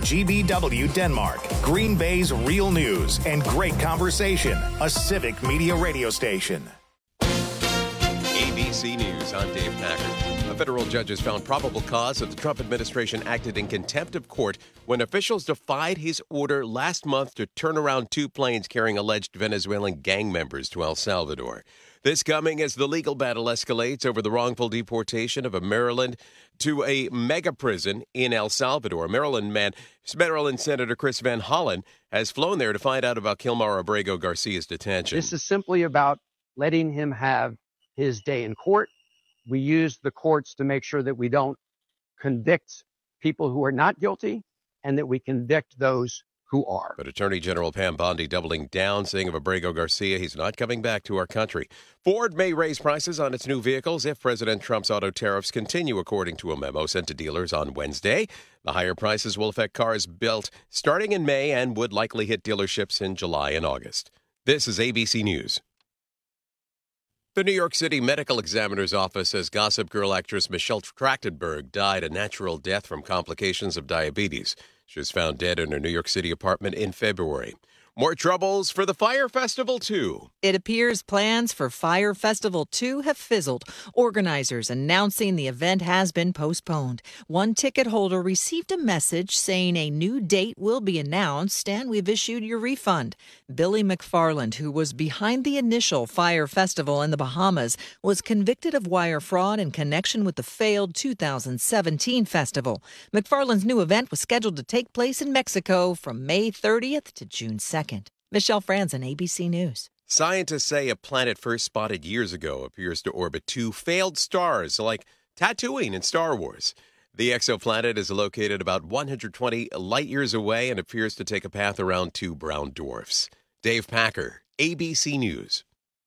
GBW Denmark, Green Bay's real news and great conversation. A Civic Media radio station. ABC News, I'm Dave Packard. A federal judge has found probable cause that the Trump administration acted in contempt of court when officials defied his order last month to turn around 2 planes carrying alleged Venezuelan gang members to El Salvador. This coming as the legal battle escalates over the wrongful deportation of a Maryland to a mega prison in El Salvador. Maryland Senator Chris Van Hollen has flown there to find out about Kilmar Abrego Garcia's detention. This is simply about letting him have his day in court. We use the courts to make sure that we don't convict people who are not guilty and that we convict those who are. But Attorney General Pam Bondi doubling down, saying of Abrego Garcia, he's not coming back to our country. Ford may raise prices on its new vehicles if President Trump's auto tariffs continue, according to a memo sent to dealers on Wednesday. The higher prices will affect cars built starting in May and would likely hit dealerships in July and August. This is ABC News. The New York City Medical Examiner's Office says Gossip Girl actress Michelle Trachtenberg died a natural death from complications of diabetes. She was found dead in her New York City apartment in February. More troubles for the Fyre Festival 2. It appears plans for Fyre Festival 2 have fizzled. Organizers announcing the event has been postponed. One ticket holder received a message saying a new date will be announced and we've issued your refund. Billy McFarland, who was behind the initial Fyre Festival in the Bahamas, was convicted of wire fraud in connection with the failed 2017 festival. McFarland's new event was scheduled to take place in Mexico from May 30th to June 2nd. Michelle Franzen, ABC News. Scientists say a planet first spotted years ago appears to orbit 2 failed stars, like Tatooine in Star Wars. The exoplanet is located about 120 light years away and appears to take a path around 2 brown dwarfs. Dave Packer, ABC News.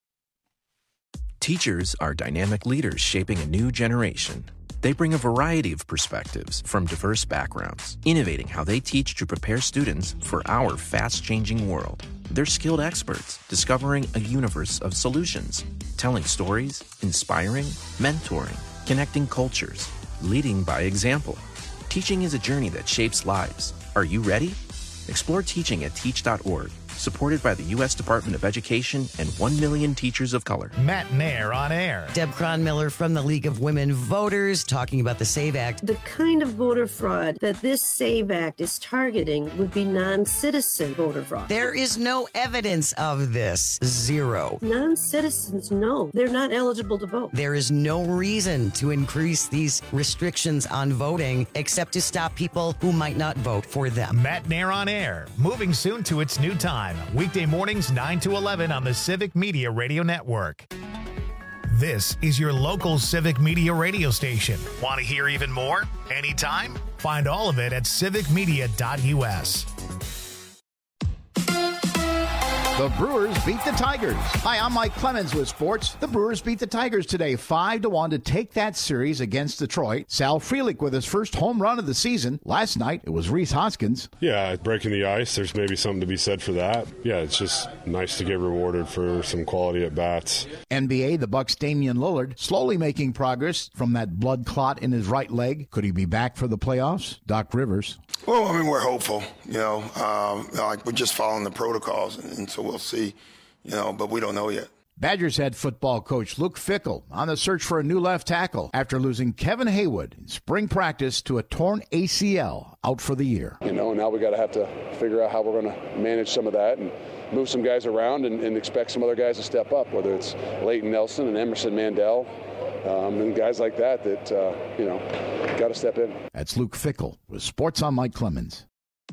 Teachers are dynamic leaders shaping a new generation. They bring a variety of perspectives from diverse backgrounds, innovating how they teach to prepare students for our fast-changing world. They're skilled experts, discovering a universe of solutions, telling stories, inspiring, mentoring, connecting cultures, leading by example. Teaching is a journey that shapes lives. Are you ready? Explore teaching at teach.org. Supported by the U.S. Department of Education and 1 million teachers of color. Matt Nair on air. Deb Cronmiller from the League of Women Voters talking about the SAVE Act. The kind of voter fraud that this SAVE Act is targeting would be non-citizen voter fraud. There is no evidence of this. Zero. Non-citizens, no. They're not eligible to vote. There is no reason to increase these restrictions on voting except to stop people who might not vote for them. Matt Nair on air. Moving soon to its new time. Weekday mornings 9 to 11 on the Civic Media Radio Network. This is your local Civic Media radio station. Want to hear even more? Anytime? Find all of it at civicmedia.us. The Brewers beat the Tigers. Hi, I'm Mike Clemens with sports. The Brewers beat the Tigers today 5-1 to take that series against Detroit. Sal Frelick with his first home run of the season. Last night, it was Rhys Hoskins. Yeah, breaking the ice, there's maybe something to be said for that. Yeah, it's just nice to get rewarded for some quality at-bats. NBA, the Bucks' Damian Lillard slowly making progress from that blood clot in his right leg. Could he be back for the playoffs? Doc Rivers. Well, I mean, we're hopeful, like we're just following the protocols, and so we'll see, but we don't know yet. Badgers head football coach Luke Fickell on the search for a new left tackle after losing Kevin Haywood in spring practice to a torn ACL, out for the year. Now we got to have to figure out how we're going to manage some of that and move some guys around and expect some other guys to step up, whether it's Leighton Nelson and Emerson Mandel. And guys like that got to step in. That's Luke Fickell with Sports on Mike Clemens.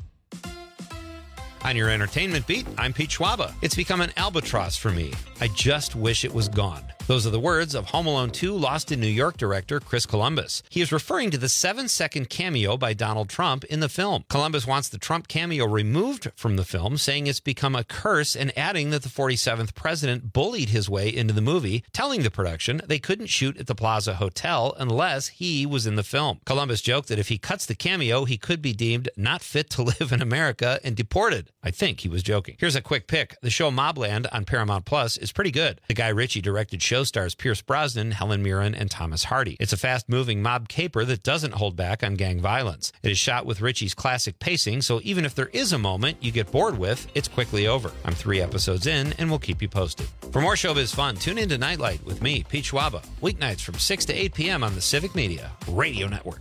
On your entertainment beat, I'm Pete Schwaba. It's become an albatross for me. I just wish it was gone. Those are the words of Home Alone 2 Lost in New York director Chris Columbus. He is referring to the 7-second cameo by Donald Trump in the film. Columbus wants the Trump cameo removed from the film, saying it's become a curse, and adding that the 47th president bullied his way into the movie, telling the production they couldn't shoot at the Plaza Hotel unless he was in the film. Columbus joked that if he cuts the cameo, he could be deemed not fit to live in America and deported. I think he was joking. Here's a quick pick. The show Mobland on Paramount Plus is pretty good. The Guy Ritchie directed show show stars Pierce Brosnan, Helen Mirren, and Thomas Hardy. It's a fast-moving mob caper that doesn't hold back on gang violence. It is shot with Ritchie's classic pacing, so even if there is a moment you get bored with, it's quickly over. I'm 3 episodes in, and we'll keep you posted. For more showbiz fun, tune in to Nightlight with me, Pete Schwaba, weeknights from 6 to 8 p.m. on the Civic Media Radio Network.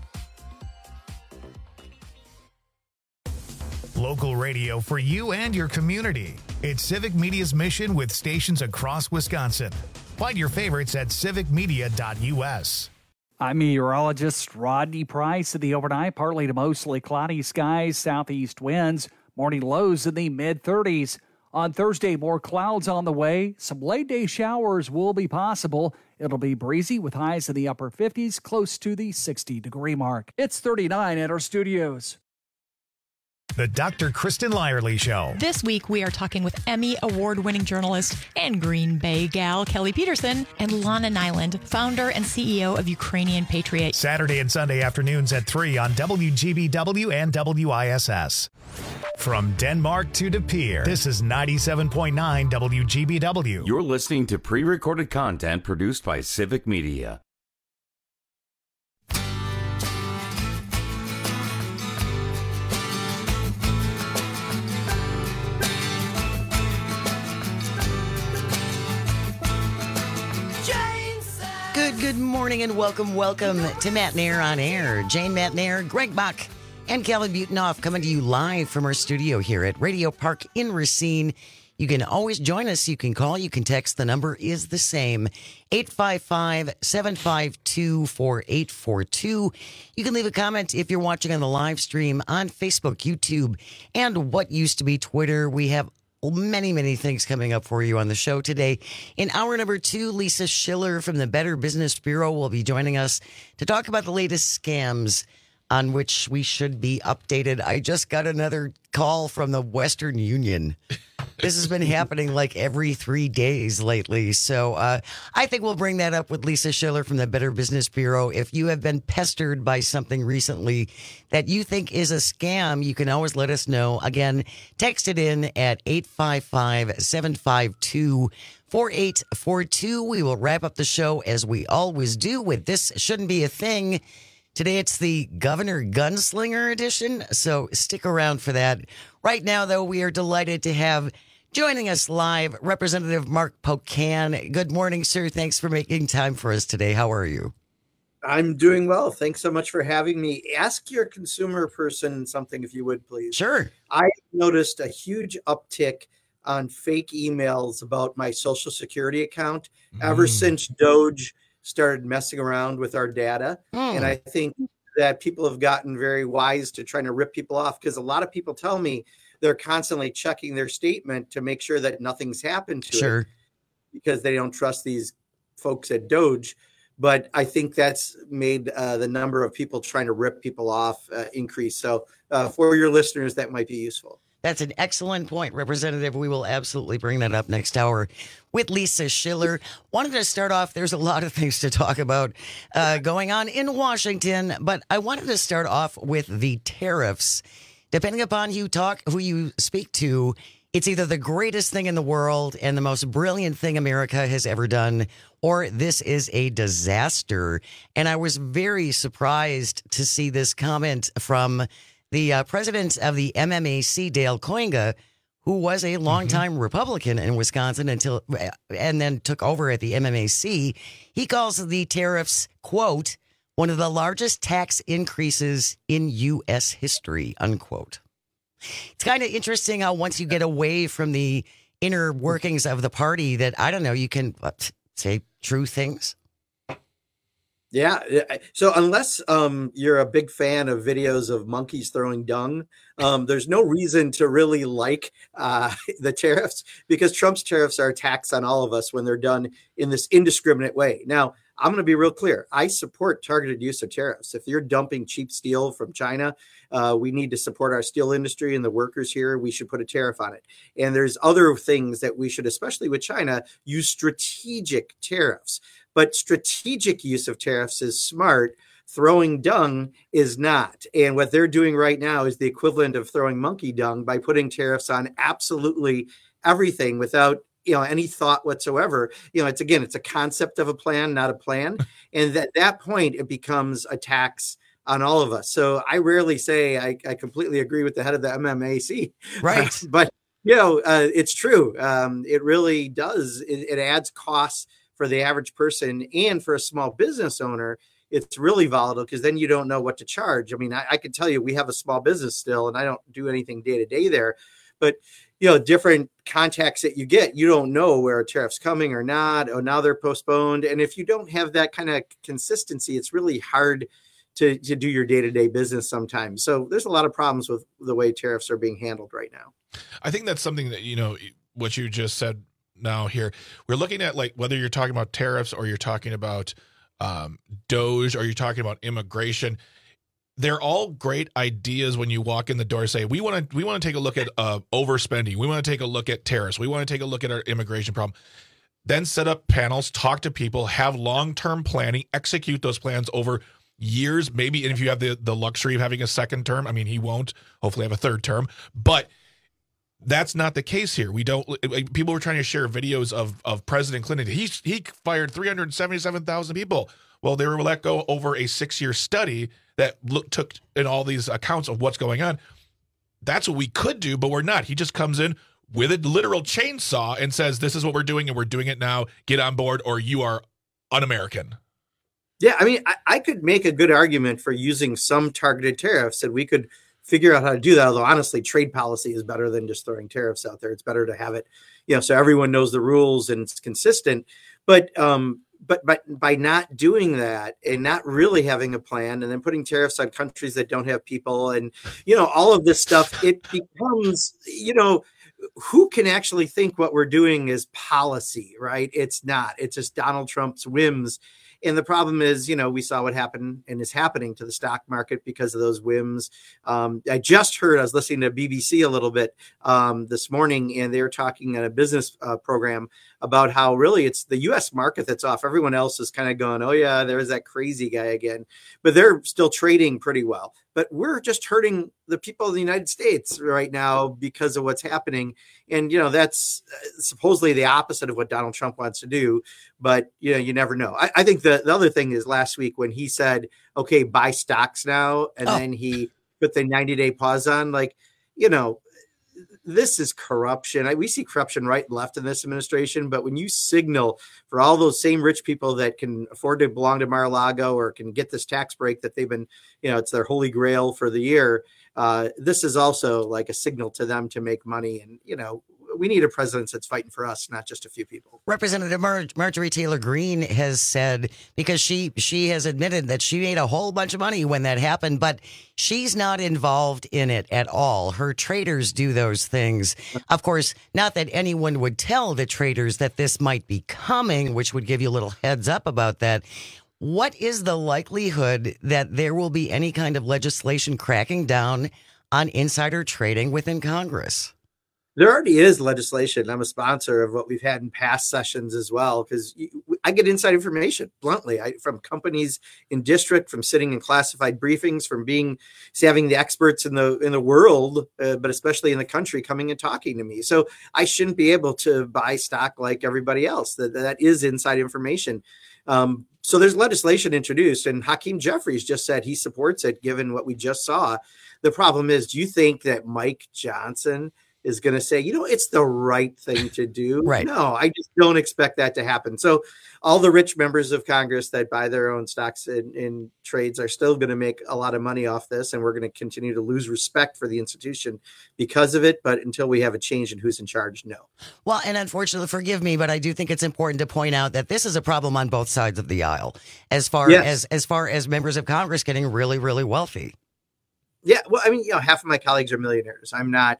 Local radio for you and your community. It's Civic Media's mission with stations across Wisconsin. Find your favorites at civicmedia.us. I'm meteorologist Rodney Price. In the overnight, partly to mostly cloudy skies, southeast winds, morning lows in the mid-30s. On Thursday, more clouds on the way. Some late-day showers will be possible. It'll be breezy with highs in the upper 50s, close to the 60-degree mark. It's 39 at our studios. The Dr. Kristen Lyerly Show. This week, we are talking with Emmy Award-winning journalist and Green Bay gal Kelly Peterson and Lana Nyland, founder and CEO of Ukrainian Patriot. Saturday and Sunday afternoons at 3 on WGBW and WISS. From Denmark to De Pere, this is 97.9 WGBW. You're listening to pre-recorded content produced by Civic Media. Good morning and welcome to Matt Nair on Air. Jane Matt Nair, Greg Bach, and Kevin Butenoff coming to you live from our studio here at Radio Park in Racine. You can always join us. You can call, you can text. The number is the same, 855-752-4842. You can leave a comment if you're watching on the live stream on Facebook, YouTube, and what used to be Twitter. We have many things coming up for you on the show today. In hour number 2, Lisa Schiller from the Better Business Bureau will be joining us to talk about the latest scams on which we should be updated. I just got another call from the Western Union. This has been happening like every 3 days lately. So I think we'll bring that up with Lisa Schiller from the Better Business Bureau. If you have been pestered by something recently that you think is a scam, you can always let us know. Again, text it in at 855-752-4842. We will wrap up the show as we always do with This Shouldn't Be a Thing. Today it's the Governor Gunslinger edition, so stick around for that. Right now, though, we are delighted to have joining us live Representative Mark Pocan. Good morning, sir. Thanks for making time for us today. How are you? I'm doing well. Thanks so much for having me. Ask your consumer person something, if you would, please. Sure. I noticed a huge uptick on fake emails about my Social Security account ever since Doge started messing around with our data. And I think that people have gotten very wise to trying to rip people off, because a lot of people tell me they're constantly checking their statement to make sure that nothing's happened to it, because they don't trust these folks at Doge. But I think that's made the number of people trying to rip people off increase. So for your listeners, that might be useful. That's an excellent point, Representative. We will absolutely bring that up next hour with Lisa Schiller. Wanted to start off, there's a lot of things to talk about going on in Washington, but I wanted to start off with the tariffs. Depending upon who you speak to, it's either the greatest thing in the world and the most brilliant thing America has ever done, or this is a disaster. And I was very surprised to see this comment from the president of the MMAC, Dale Koinga, who was a longtime Republican in Wisconsin and then took over at the MMAC. He calls the tariffs, quote, one of the largest tax increases in U.S. history, unquote. It's kind of interesting how once you get away from the inner workings of the party that, I don't know, you can say true things. Yeah. So unless you're a big fan of videos of monkeys throwing dung, there's no reason to really like the tariffs, because Trump's tariffs are a tax on all of us when they're done in this indiscriminate way. Now, I'm going to be real clear. I support targeted use of tariffs. If you're dumping cheap steel from China, we need to support our steel industry and the workers here. We should put a tariff on it. And there's other things that we should, especially with China, use strategic tariffs. But strategic use of tariffs is smart. Throwing dung is not. And what they're doing right now is the equivalent of throwing monkey dung by putting tariffs on absolutely everything without any thought whatsoever. It's a concept of a plan, not a plan. And at that point, it becomes a tax on all of us. So I rarely say I completely agree with the head of the MMAC. Right. But, it's true. It really does. It adds costs for the average person, and for a small business owner, it's really volatile because then you don't know what to charge. I mean, I can tell you we have a small business still, and I don't do anything day to day there. But, different contacts that you get, you don't know where a tariff's coming or not. Oh, now they're postponed. And if you don't have that kind of consistency, it's really hard to do your day-to-day business sometimes. So there's a lot of problems with the way tariffs are being handled right now. I think that's something that, what you just said now here, we're looking at, like, whether you're talking about tariffs or you're talking about DOGE or you're talking about immigration, they're all great ideas when you walk in the door. Say, we want to take a look at overspending. We want to take a look at tariffs. We want to take a look at our immigration problem. Then set up panels, talk to people, have long-term planning, execute those plans over years, maybe. And if you have the luxury of having a second term, I mean, he won't hopefully have a third term, but that's not the case here. We don't. People were trying to share videos of President Clinton. He fired 377,000 people. Well, they were let go over a 6-year study that took in all these accounts of what's going on. That's what we could do, but we're not. He just comes in with a literal chainsaw and says, "This is what we're doing, and we're doing it now. Get on board, or you are un-American." Yeah, I mean, I could make a good argument for using some targeted tariffs, and we could figure out how to do that. Although honestly, trade policy is better than just throwing tariffs out there. It's better to have it, so everyone knows the rules and it's consistent. But by not doing that and not really having a plan, and then putting tariffs on countries that don't have people, and all of this stuff, it becomes who can actually think what we're doing is policy, right? It's not. It's just Donald Trump's whims. And the problem is, we saw what happened and is happening to the stock market because of those whims. I was listening to BBC a little bit this morning, and they were talking on a business program about how really it's the U.S. market that's off. Everyone else is kind of going, oh, yeah, there's that crazy guy again. But they're still trading pretty well. But we're just hurting the people of the United States right now because of what's happening. And, that's supposedly the opposite of what Donald Trump wants to do. But, you never know. I think the other thing is last week when he said, okay, buy stocks now. And then he put the 90-day pause on, this is corruption. We see corruption right and left in this administration, but when you signal for all those same rich people that can afford to belong to Mar-a-Lago or can get this tax break that they've been, it's their holy grail for the year. This is also like a signal to them to make money. And, we need a president that's fighting for us, not just a few people. Representative Marjorie Taylor Greene has said, because she has admitted that she made a whole bunch of money when that happened, but she's not involved in it at all. Her traders do those things. Of course, not that anyone would tell the traders that this might be coming, which would give you a little heads up about that. What is the likelihood that there will be any kind of legislation cracking down on insider trading within Congress? There already is legislation. I'm a sponsor of what we've had in past sessions as well, because I get inside information bluntly from companies in district, from sitting in classified briefings, from having the experts in the world, but especially in the country, coming and talking to me. So I shouldn't be able to buy stock like everybody else. That is inside information. So there's legislation introduced, and Hakeem Jeffries just said he supports it, given what we just saw. The problem is, do you think that Mike Johnson is going to say, it's the right thing to do? Right. No, I just don't expect that to happen. So all the rich members of Congress that buy their own stocks in trades are still going to make a lot of money off this. And we're going to continue to lose respect for the institution because of it. But until we have a change in who's in charge, no. Well, and unfortunately, forgive me, but I do think it's important to point out that this is a problem on both sides of the aisle, as far as members of Congress getting really, really wealthy. Yeah. Well, I mean, half of my colleagues are millionaires. I'm not.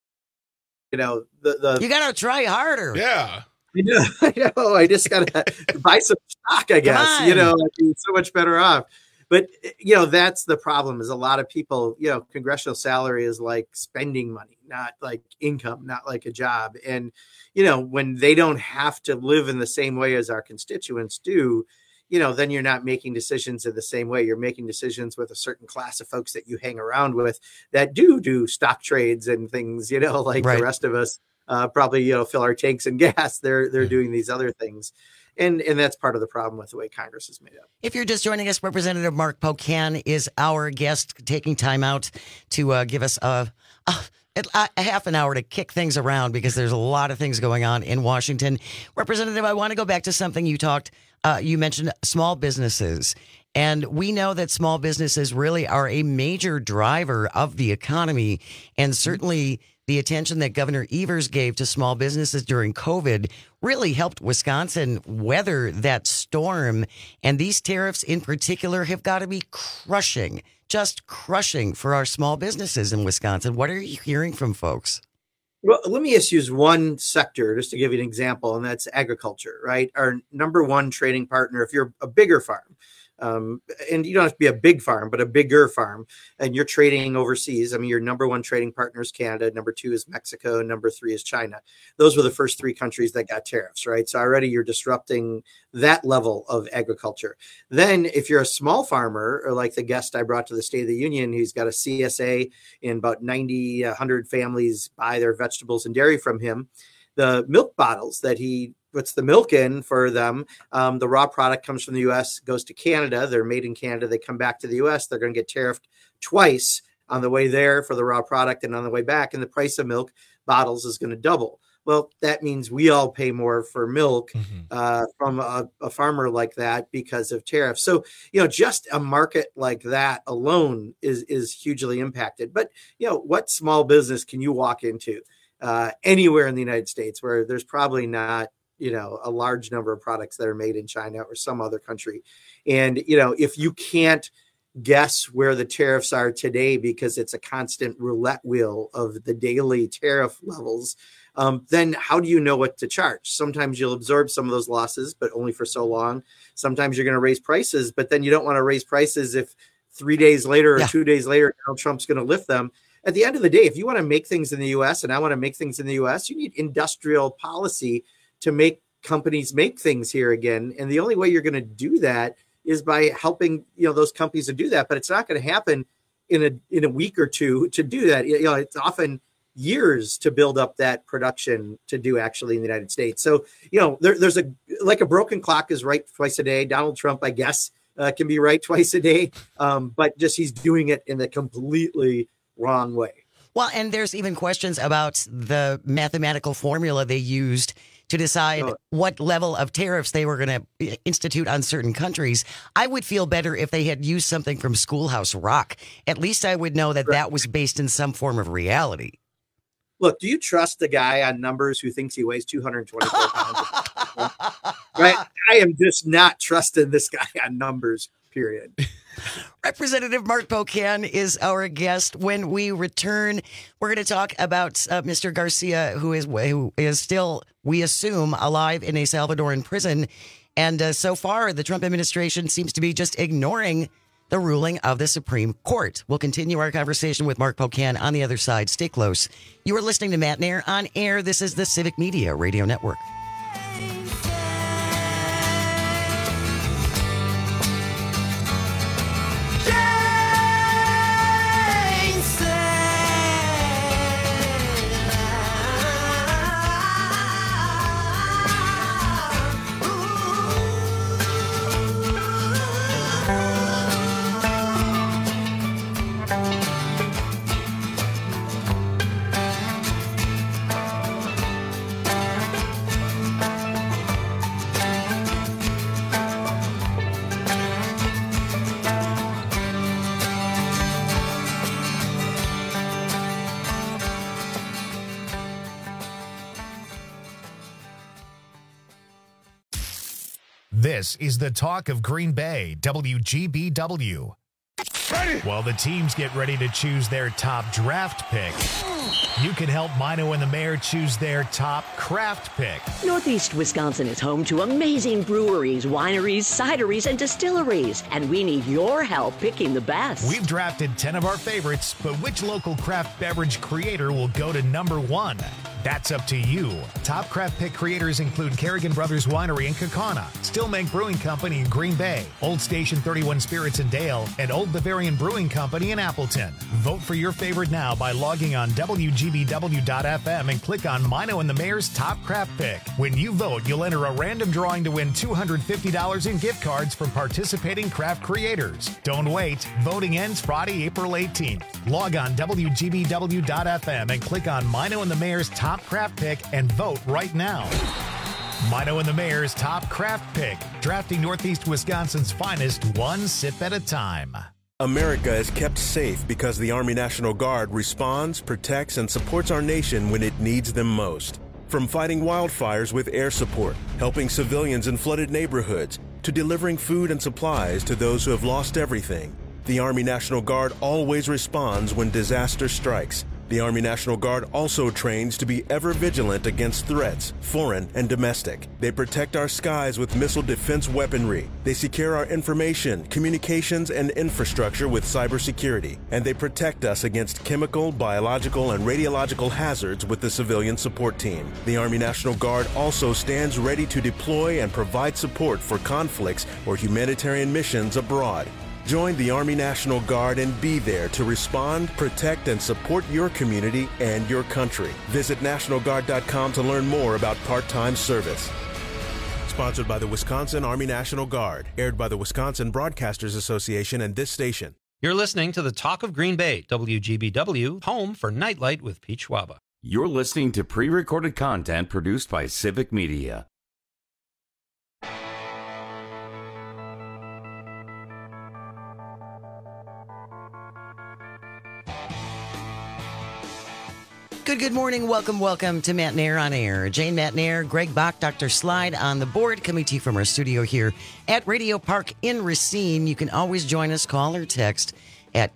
You got to try harder. Yeah. I know. I just got to buy some stock, I guess. I'd be so much better off. But, that's the problem is a lot of people, congressional salary is like spending money, not like income, not like a job. And, when they don't have to live in the same way as our constituents do, then you're not making decisions in the same way. You're making decisions with a certain class of folks that you hang around with that do stock trades and things, like the rest of us. probably, fill our tanks and gas. They're doing these other things. And that's part of the problem with the way Congress is made up. If you're just joining us, Representative Mark Pocan is our guest, taking time out to give us a half an hour to kick things around because there's a lot of things going on in Washington. Representative, I want to go back to something you talked. You mentioned small businesses. And we know that small businesses really are a major driver of the economy. And certainly the attention that Governor Evers gave to small businesses during COVID really helped Wisconsin weather that storm. And these tariffs in particular have got to be crushing, just crushing for our small businesses in Wisconsin. What are you hearing from folks? Well, let me just use one sector just to give you an example, and that's agriculture, right? Our number one trading partner, if you're a bigger farm, and you don't have to be a big farm, but a bigger farm, and you're trading overseas. I mean, your number one trading partner is Canada. Number two is Mexico. Number three is China. Those were the first three countries that got tariffs, right? So already you're disrupting that level of agriculture. Then if you're a small farmer, or like the guest I brought to the State of the Union, who's got a CSA and about 90, 100 families buy their vegetables and dairy from him, the milk bottles that he puts the milk in for them, the raw product comes from the U.S., goes to Canada. They're made in Canada. They come back to the U.S. They're going to get tariffed twice on the way there for the raw product and on the way back. And the price of milk bottles is going to double. Well, that means we all pay more for milk from a farmer like that because of tariffs. So, just a market like that alone is hugely impacted. But, what small business can you walk into anywhere in the United States where there's probably not, a large number of products that are made in China or some other country? And, if you can't guess where the tariffs are today because it's a constant roulette wheel of the daily tariff levels, then how do you know what to charge? Sometimes you'll absorb some of those losses, but only for so long. Sometimes you're going to raise prices, but then you don't want to raise prices if 3 days later or 2 days later, Donald Trump's going to lift them. At the end of the day, if you want to make things in the U.S. and I want to make things in the U.S., you need industrial policy to make companies make things here again. And the only way you're going to do that is by helping, those companies to do that. But it's not going to happen in a week or two to do that. It's often years to build up that production to do actually in the United States. So, there's a broken clock is right twice a day. Donald Trump, I guess, can be right twice a day. But just he's doing it in a completely wrong way. Well, and there's even questions about the mathematical formula they used to decide what level of tariffs they were going to institute on certain countries. I would feel better if they had used something from Schoolhouse Rock. At least I would know that that was based in some form of reality. Look, do you trust the guy on numbers who thinks he weighs 224 pounds? Right? I am just not trusting this guy on numbers, period. Representative Mark Pocan is our guest. When we return, we're going to talk about Mr. Garcia, who is still, we assume, alive in a Salvadoran prison. And so far, the Trump administration seems to be just ignoring the ruling of the Supreme Court. We'll continue our conversation with Mark Pocan on the other side. Stay close. You are listening to Matt Nair on air. This is the Civic Media Radio Network. This is the talk of Green Bay, WGBW. Ready. While the teams get ready to choose their top draft pick, you can help Mino and the mayor choose their top craft pick. Northeast Wisconsin is home to amazing breweries, wineries, cideries, and distilleries, and we need your help picking the best. We've drafted 10 of our favorites, but which local craft beverage creator will go to number one? That's up to you. Top Craft Pick creators include Kerrigan Brothers Winery in Kaukauna, Stillmake Brewing Company in Green Bay, Old Station 31 Spirits in Dale, and Old Bavarian Brewing Company in Appleton. Vote for your favorite now by logging on WGBW.FM and click on Mino and the Mayor's Top Craft Pick. When you vote, you'll enter a random drawing to win $250 in gift cards from participating craft creators. Don't wait. Voting ends Friday, April 18th. Log on WGBW.FM and click on Mino and the Mayor's Top Craft Pick and vote right now. Mino and the Mayor's Top Craft Pick, drafting Northeast Wisconsin's finest one sip at a time. America is kept safe because the Army National Guard responds, protects, and supports our nation when it needs them most. From fighting wildfires with air support, helping civilians in flooded neighborhoods, to delivering food and supplies to those who have lost everything, the Army National Guard always responds when disaster strikes. The Army National Guard also trains to be ever vigilant against threats, foreign and domestic. They protect our skies with missile defense weaponry. They secure our information, communications, and infrastructure with cybersecurity. And they protect us against chemical, biological, and radiological hazards with the civilian support team. The Army National Guard also stands ready to deploy and provide support for conflicts or humanitarian missions abroad. Join the Army National Guard and be there to respond, protect, and support your community and your country. Visit NationalGuard.com to learn more about part-time service. Sponsored by the Wisconsin Army National Guard. Aired by the Wisconsin Broadcasters Association and this station. You're listening to the Talk of Green Bay, WGBW, home for Nightlight with Pete Schwaba. You're listening to pre-recorded content produced by Civic Media. Good morning. Welcome to Matt Nair on Air. Jane Matt Nair, Greg Bach, Dr. Slide on the board, coming to you from our studio here at Radio Park in Racine. You can always join us, call or text at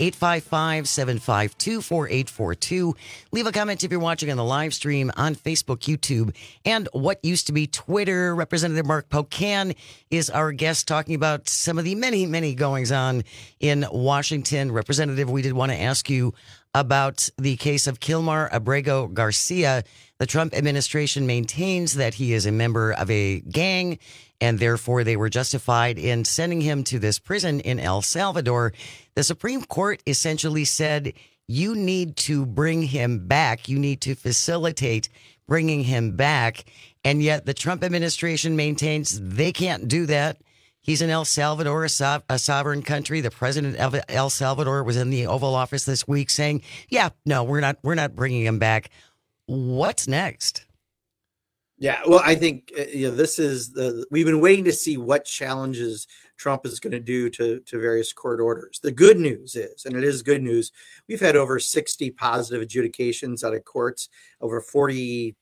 855-752-4842. Leave a comment if you're watching on the live stream on Facebook, YouTube, and what used to be Twitter. Representative Mark Pocan is our guest, talking about some of the many goings-on in Washington. Representative, we did want to ask you about the case of Kilmar Abrego Garcia. The Trump administration maintains that he is a member of a gang, and therefore they were justified in sending him to this prison in El Salvador. The Supreme Court essentially said, you need to bring him back. You need to facilitate bringing him back. And yet the Trump administration maintains they can't do that. He's in El Salvador, a sovereign country. The president of El Salvador was in the Oval Office this week saying, yeah, no, we're not bringing him back. What's next? Yeah, well, I think this is we've been waiting to see what challenges Trump is going to do to various court orders. The good news is, and it is good news, we've had over 60 positive adjudications out of courts, over 43,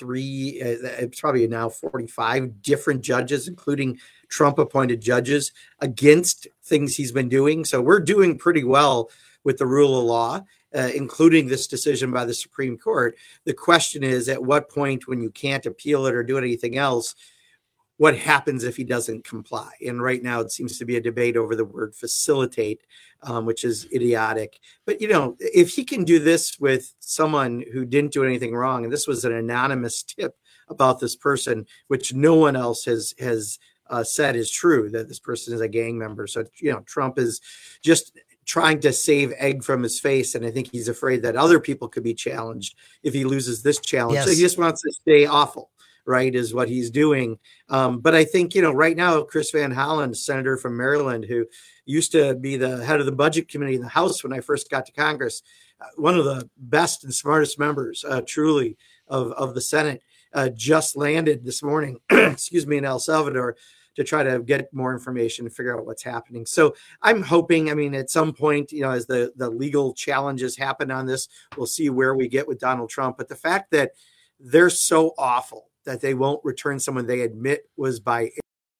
it's probably now 45 different judges, including Trump-appointed judges, against things he's been doing. So we're doing pretty well with the rule of law, including this decision by the Supreme Court. The question is, at what point, when you can't appeal it or do anything else, what happens if he doesn't comply? And right now it seems to be a debate over the word facilitate, which is idiotic. But, if he can do this with someone who didn't do anything wrong, and this was an anonymous tip about this person, which no one else has said is true, that this person is a gang member. So, Trump is just trying to save egg from his face. And I think he's afraid that other people could be challenged if he loses this challenge. Yes. So he just wants to stay awful, right, is what he's doing. But I think, right now, Chris Van Hollen, senator from Maryland, who used to be the head of the budget committee in the House when I first got to Congress, one of the best and smartest members, truly, of the Senate, just landed this morning, in El Salvador, to try to get more information and figure out what's happening. So I'm hoping, at some point, as the legal challenges happen on this, we'll see where we get with Donald Trump. But the fact that they're so awful that they won't return someone they admit was by,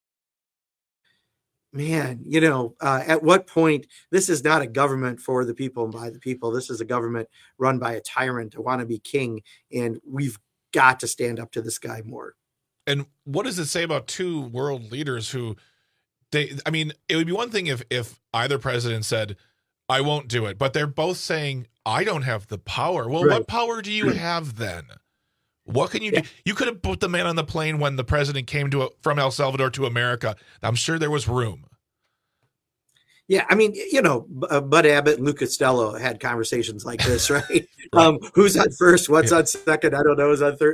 at what point, this is not a government for the people and by the people. This is a government run by a tyrant, a wannabe king. And we've got to stand up to this guy more. And what does it say about two world leaders who it would be one thing if either president said, I won't do it, but they're both saying, I don't have the power. Well, right. What power do you have then? What can you do? You could have put the man on the plane when the president came from El Salvador to America. I'm sure there was room. Yeah, I mean, Bud Abbott and Lou Costello had conversations like this, right? Who's on first? What's on second? I don't know. Who's on third?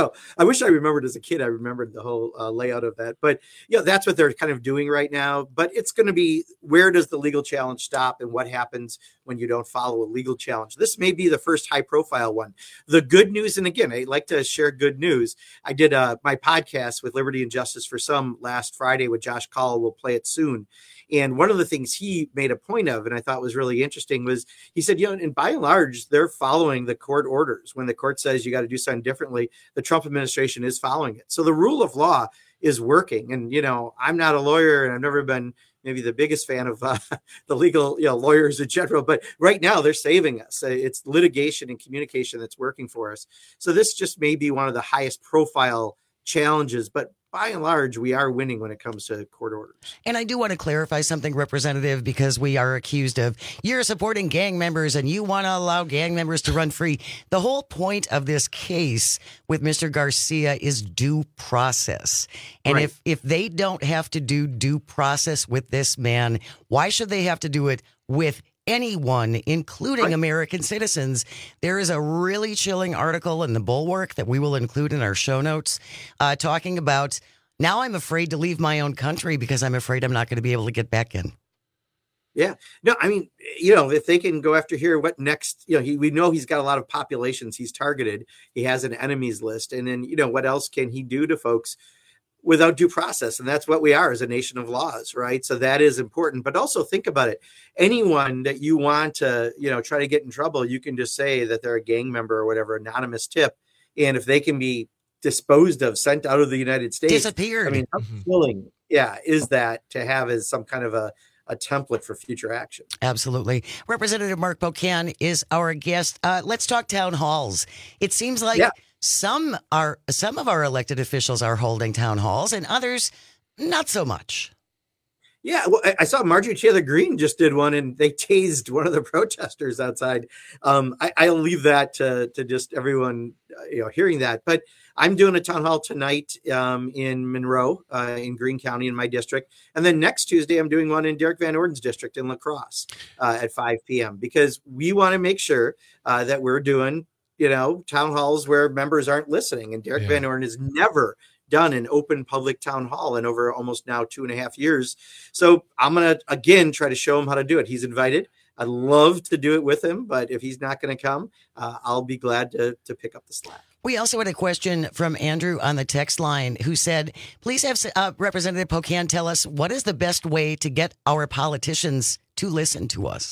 I wish I remembered as a kid. I remembered the whole layout of that. But, that's what they're kind of doing right now. But it's going to be, where does the legal challenge stop and what happens when you don't follow a legal challenge? This may be the first high-profile one. The good news, and again, I like to share good news. I did my podcast with Liberty and Justice for Some last Friday with Josh Call. We'll play it soon. And one of the things he made a point of, and I thought was really interesting, was he said, and by and large, they're following the court orders. When the court says you got to do something differently, the Trump administration is following it. So the rule of law is working. And, I'm not a lawyer, and I've never been maybe the biggest fan of the legal lawyers in general, but right now they're saving us. It's litigation and communication that's working for us. So this just may be one of the highest profile challenges, but by and large, we are winning when it comes to court orders. And I do want to clarify something, Representative, because we are accused of you're supporting gang members and you want to allow gang members to run free. The whole point of this case with Mr. Garcia is due process. And Right. if they don't have to do due process with this man, why should they have to do it with anyone, including American citizens? There is a really chilling article in the Bulwark that we will include in our show notes talking about, now I'm afraid to leave my own country because I'm afraid I'm not going to be able to get back in. Yeah. No, I mean, if they can go after here, what next? We know he's got a lot of populations he's targeted. He has an enemies list. And then, what else can he do to folks without due process? And that's what we are as a nation of laws, right? So that is important. But also think about it. Anyone that you want to, try to get in trouble, you can just say that they're a gang member or whatever, anonymous tip. And if they can be disposed of, sent out of the United States, disappeared. I mean, how thrilling, is that to have as some kind of a template for future action? Absolutely. Representative Mark Pocan is our guest. Let's talk town halls. It seems like some of our elected officials are holding town halls and others not so much. Yeah, well, I saw Marjorie Taylor Greene just did one, and they tased one of the protesters outside. I'll leave that to just everyone, hearing that. But I'm doing a town hall tonight in Monroe, in Greene County, in my district, and then next Tuesday I'm doing one in Derek Van Orden's district in La Crosse at 5 p.m. because we want to make sure that we're doing, town halls where members aren't listening. And Derek Van Orden has never done an open public town hall in over almost now 2.5 years. So I'm going to, again, try to show him how to do it. He's invited. I'd love to do it with him, but if he's not going to come, I'll be glad to pick up the slack. We also had a question from Andrew on the text line who said, please have Representative Pocan tell us what is the best way to get our politicians to listen to us?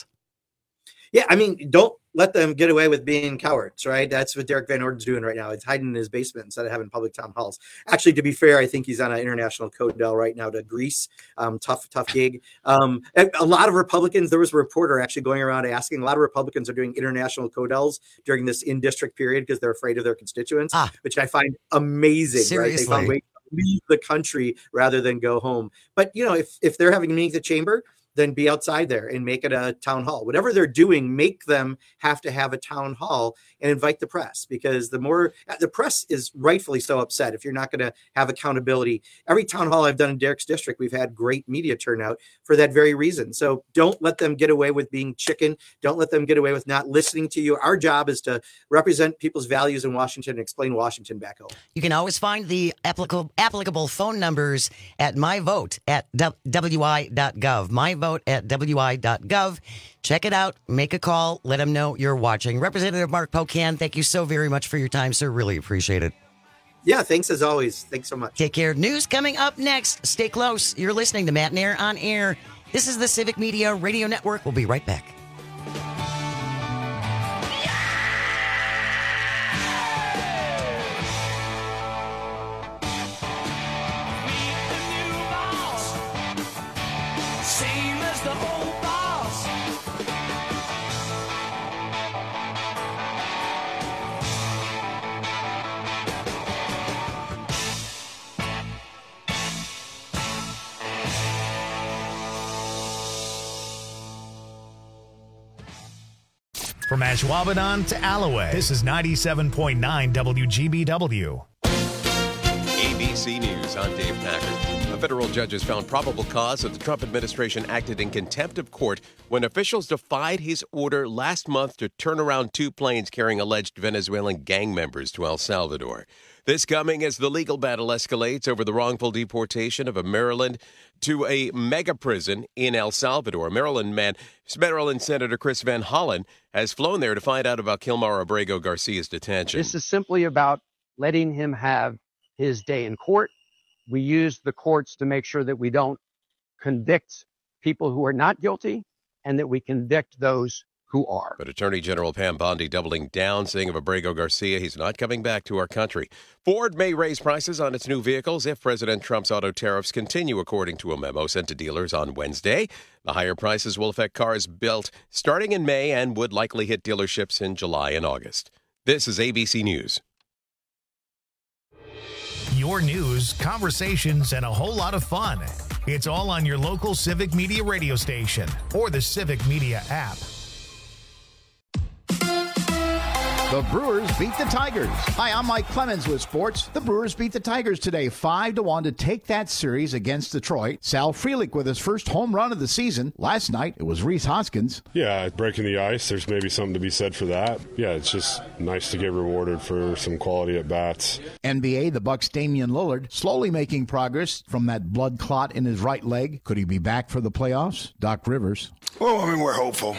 Yeah, I mean, don't let them get away with being cowards, right? That's what Derek Van Orden's doing right now. He's hiding in his basement instead of having public town halls. Actually, to be fair, I think he's on an international code deal right now to Greece. Tough gig. A lot of Republicans, there was a reporter actually going around asking, a lot of Republicans are doing international codels during this in-district period because they're afraid of their constituents, which I find amazing. Seriously. Right? They found ways to leave the country rather than go home. But, if they're having meetings at chamber, then be outside there and make it a town hall. Whatever they're doing, make them have to have a town hall and invite the press, because the press is rightfully so upset if you're not going to have accountability. Every town hall I've done in Derek's district, we've had great media turnout for that very reason. So don't let them get away with being chicken. Don't let them get away with not listening to you. Our job is to represent people's values in Washington and explain Washington back home. You can always find the applicable phone numbers at myvote at wi.gov. myvote at wi.gov. Check it out. Make a call. Let them know you're watching. Representative Mark Pocan, thank you so very much for your time, sir. Really appreciate it. Yeah, thanks as always. Thanks so much. Take care. News coming up next. Stay close. You're listening to Matt and Air on Air. This is the Civic Media Radio Network. We'll be right back. Same as the old boss. From Ashwaubenon to Alloway, this is 97.9 WGBW. ABC News, I'm Dave Packard. A federal judge has found probable cause that the Trump administration acted in contempt of court when officials defied his order last month to turn around two planes carrying alleged Venezuelan gang members to El Salvador. This coming as the legal battle escalates over the wrongful deportation of a Maryland to a mega prison in El Salvador. Maryland Senator Chris Van Hollen has flown there to find out about Kilmar Abrego Garcia's detention. This is simply about letting him have his day in court. We use the courts to make sure that we don't convict people who are not guilty and that we convict those who are. But Attorney General Pam Bondi doubling down, saying of Abrego Garcia, he's not coming back to our country. Ford may raise prices on its new vehicles if President Trump's auto tariffs continue, according to a memo sent to dealers on Wednesday. The higher prices will affect cars built starting in May and would likely hit dealerships in July and August. This is ABC News. Your news, conversations, and a whole lot of fun. It's all on your local Civic Media radio station or the Civic Media app. The Brewers beat the Tigers. Hi, I'm Mike Clemens with sports. The Brewers beat the Tigers today 5-1 to take that series against Detroit. Sal Frelick with his first home run of the season. Last night, it was Rhys Hoskins. Yeah, breaking the ice, there's maybe something to be said for that. Yeah, it's just nice to get rewarded for some quality at bats. NBA, the Bucks' Damian Lillard slowly making progress from that blood clot in his right leg. Could he be back for the playoffs? Doc Rivers. Well, I mean, we're hopeful,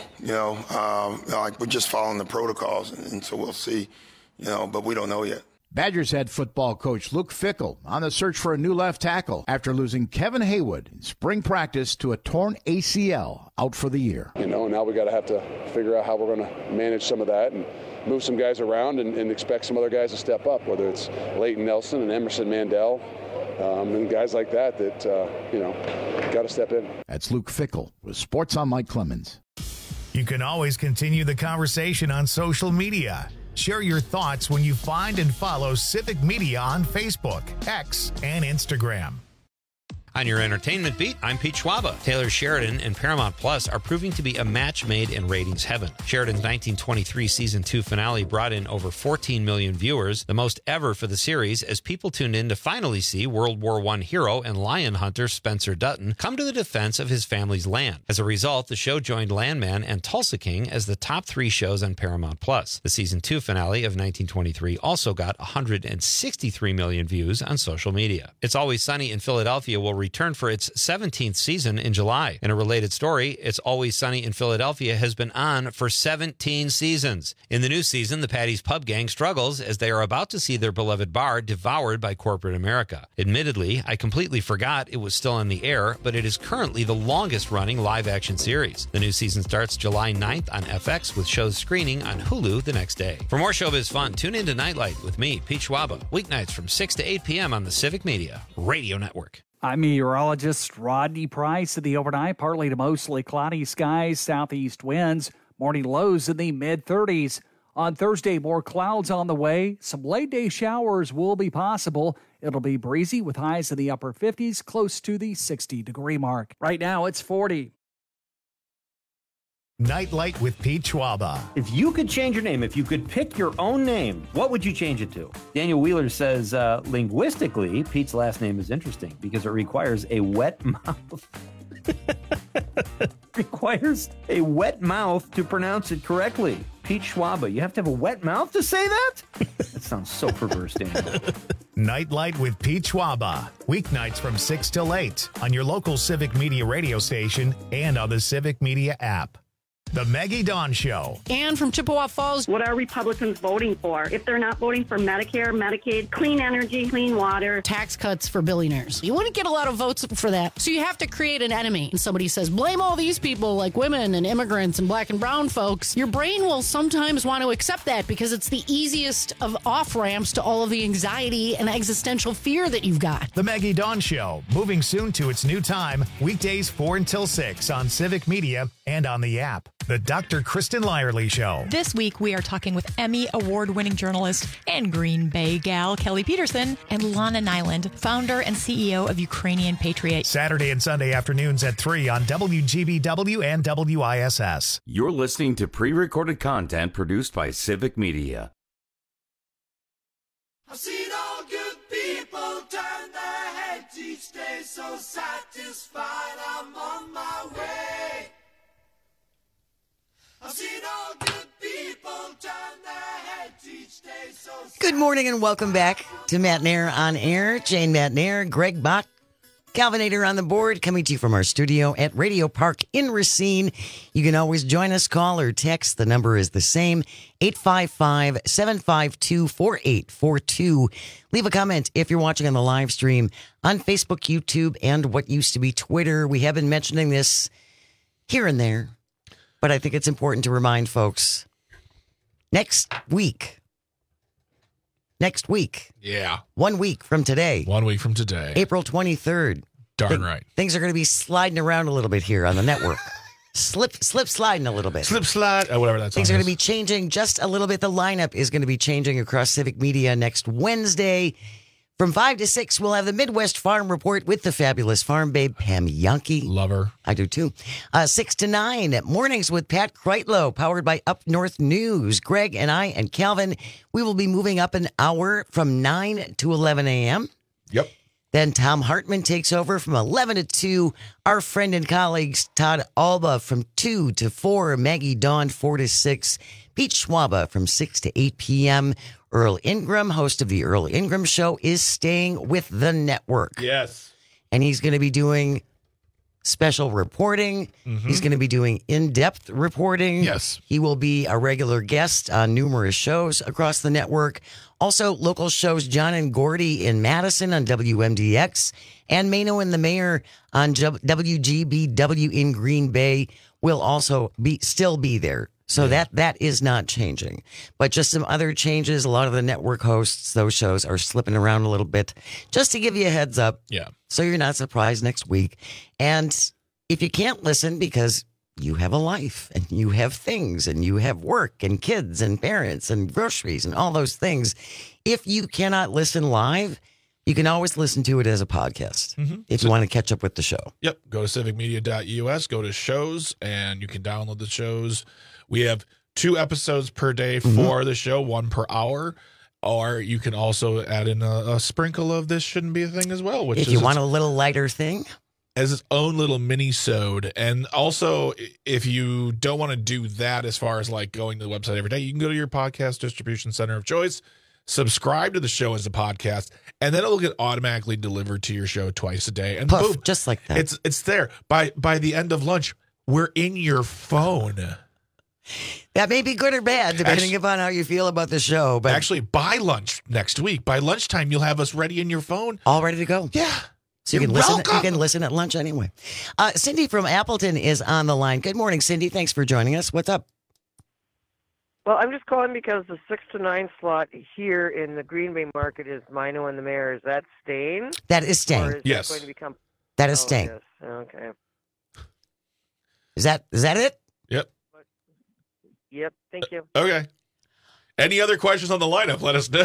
we're just following the protocols, and so we'll see, but we don't know yet. Badgers head football coach Luke Fickell on the search for a new left tackle after losing Kevin Haywood in spring practice to a torn ACL, out for the year. Now we got to have to figure out how we're going to manage some of that and move some guys around and expect some other guys to step up, whether it's Leighton Nelson and Emerson Mandel. And guys like that got to step in. That's Luke Fickell with Sports on Mike Clemens. You can always continue the conversation on social media. Share your thoughts when you find and follow Civic Media on Facebook, X, and Instagram. On your entertainment beat, I'm Pete Schwaba. Taylor Sheridan and Paramount Plus are proving to be a match made in ratings heaven. Sheridan's 1923 Season 2 finale brought in over 14 million viewers, the most ever for the series, as people tuned in to finally see World War I hero and lion hunter Spencer Dutton come to the defense of his family's land. As a result, the show joined Landman and Tulsa King as the top 3 shows on Paramount Plus. The Season 2 finale of 1923 also got 163 million views on social media. It's Always Sunny in Philadelphia will return for its 17th season in July. In a related story, It's Always Sunny in Philadelphia has been on for 17 seasons. In the new season, the Patty's Pub Gang struggles as they are about to see their beloved bar devoured by corporate America. Admittedly, I completely forgot it was still on the air, but it is currently the longest-running live-action series. The new season starts July 9th on FX, with shows screening on Hulu the next day. For more showbiz fun, tune in to Nightlight with me, Pete Schwaba, weeknights from 6 to 8 p.m. on the Civic Media Radio Network. I'm meteorologist Rodney Price. In the overnight, partly to mostly cloudy skies, southeast winds, morning lows in the mid-30s. On Thursday, more clouds on the way. Some late-day showers will be possible. It'll be breezy with highs in the upper 50s, close to the 60-degree mark. Right now, it's 40. Nightlight with Pete Schwaba. If you could change your name, if you could pick your own name, what would you change it to? Daniel Wheeler says, linguistically, Pete's last name is interesting because it requires a wet mouth. Requires a wet mouth to pronounce it correctly. Pete Schwaba, you have to have a wet mouth to say that? That sounds so perverse, Daniel. Nightlight with Pete Schwaba. Weeknights from 6 till 8 on your local Civic Media radio station and on the Civic Media app. The Maggie Dawn Show. Ann from Chippewa Falls. What are Republicans voting for? If they're not voting for Medicare, Medicaid, clean energy, clean water. Tax cuts for billionaires. You wouldn't get a lot of votes for that. So you have to create an enemy. And somebody says, blame all these people like women and immigrants and black and brown folks. Your brain will sometimes want to accept that because it's the easiest of off-ramps to all of the anxiety and existential fear that you've got. The Maggie Dawn Show, moving soon to its new time, weekdays 4 until 6 on Civic Media and on the app. The Dr. Kristen Lyerly Show. This week, we are talking with Emmy award-winning journalist and Green Bay gal Kelly Peterson and Lana Nyland, founder and CEO of Ukrainian Patriot. Saturday and Sunday afternoons at 3 on WGBW and WISS. You're listening to pre-recorded content produced by Civic Media. I've seen all good people turn their heads each day, so satisfied I'm on my way. I've seen all good people turn their heads each day, so Good morning and welcome back to Matt Nair on Air. Jane Matt Nair, Greg Bach, Calvinator on the board, coming to you from our studio at Radio Park in Racine. You can always join us, call or text. The number is the same, 855-752-4842. Leave a comment if you're watching on the live stream on Facebook, YouTube, and what used to be Twitter. We have been mentioning this here and there, but I think it's important to remind folks. Next week. Yeah. 1 week from today. 1 week from today. April 23rd. Darn right. Things are going to be sliding around a little bit here on the network. slip sliding a little bit. Slip slide. Whatever that Things are going to be changing just a little bit. The lineup is going to be changing across Civic Media next Wednesday. From 5 to 6, we'll have the Midwest Farm Report with the fabulous farm babe, Pam Yankee. Love her. I do too. 6 to 9, mornings with Pat Kreitlow, powered by Up North News. Greg and I and Calvin, we will be moving up an hour from 9 to 11 a.m. Yep. Then Tom Hartman takes over from 11 to 2. Our friend and colleagues, Todd Alba from 2 to 4. Maggie Dawn, 4 to 6. Pete Schwaba from 6 to 8 p.m. Earl Ingram, host of the Earl Ingram Show, is staying with the network. Yes. And he's going to be doing special reporting. Mm-hmm. He's going to be doing in-depth reporting. Yes. He will be a regular guest on numerous shows across the network. Also, local shows, John and Gordy in Madison on WMDX and Mano and the Mayor on WGBW in Green Bay will also still be there. So that is not changing. But just some other changes. A lot of the network hosts, those shows are slipping around a little bit. Just to give you a heads up. Yeah. So you're not surprised next week. And if you can't listen because you have a life and you have things and you have work and kids and parents and groceries and all those things, if you cannot listen live, you can always listen to it as a podcast if you want to catch up with the show. Yep. Go to civicmedia.us, go to shows, and you can download the shows. We have 2 episodes per day for the show, 1 per hour. Or you can also add in a sprinkle of This Shouldn't Be a Thing as well. Which if you want a little lighter thing. As its own little mini-sode. And also, if you don't want to do that as far as like going to the website every day, you can go to your podcast distribution center of choice, subscribe to the show as a podcast, and then it'll get automatically delivered to your show twice a day. And Poof, boom, just like that. It's there. By the end of lunch, we're in your phone. That may be good or bad, depending upon how you feel about the show. But actually, by lunch next week, by lunchtime, you'll have us ready in your phone. All ready to go. Yeah. So you can listen. You can listen at lunch anyway. Cindy from Appleton is on the line. Good morning, Cindy. Thanks for joining us. What's up? Well, I'm just calling because the 6 to 9 slot here in the Green Bay market is Mino and the Mayor. Is that staying? That is staying. Or is yes. That going to become? That is staying. Yes. Okay. Is that it? Yep. Yep. Thank you. Okay. Any other questions on the lineup? Let us know.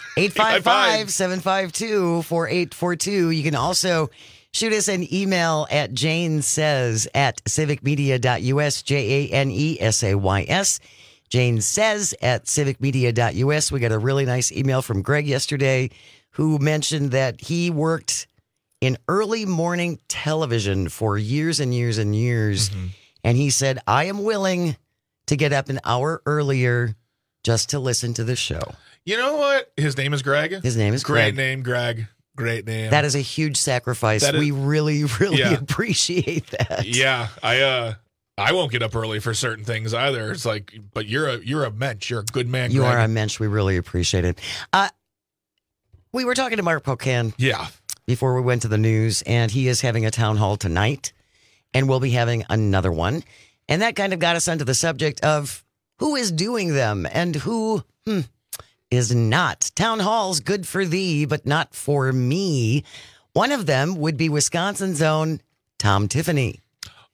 855-752-4842. You can also shoot us an email at janesays@civicmedia.us, JANESAYS. Jane says at civicmedia.us. We got a really nice email from Greg yesterday who mentioned that he worked in early morning television for years and years and years. And he said, I am willing to get up an hour earlier just to listen to the show. You know what? His name is Greg. His name is Great Greg. name, Greg. Great name. That is a huge sacrifice. We really, really appreciate that. Yeah. I won't get up early for certain things either. It's like, but you're a mensch. You're a good man, You Greg. are a mensch. We really appreciate it. We were talking to Mark Pocan. Yeah. Before we went to the news, and he is having a town hall tonight, and we'll be having another one. And that kind of got us onto the subject of who is doing them and who is not. Town halls, good for thee, but not for me. One of them would be Wisconsin's own Tom Tiffany.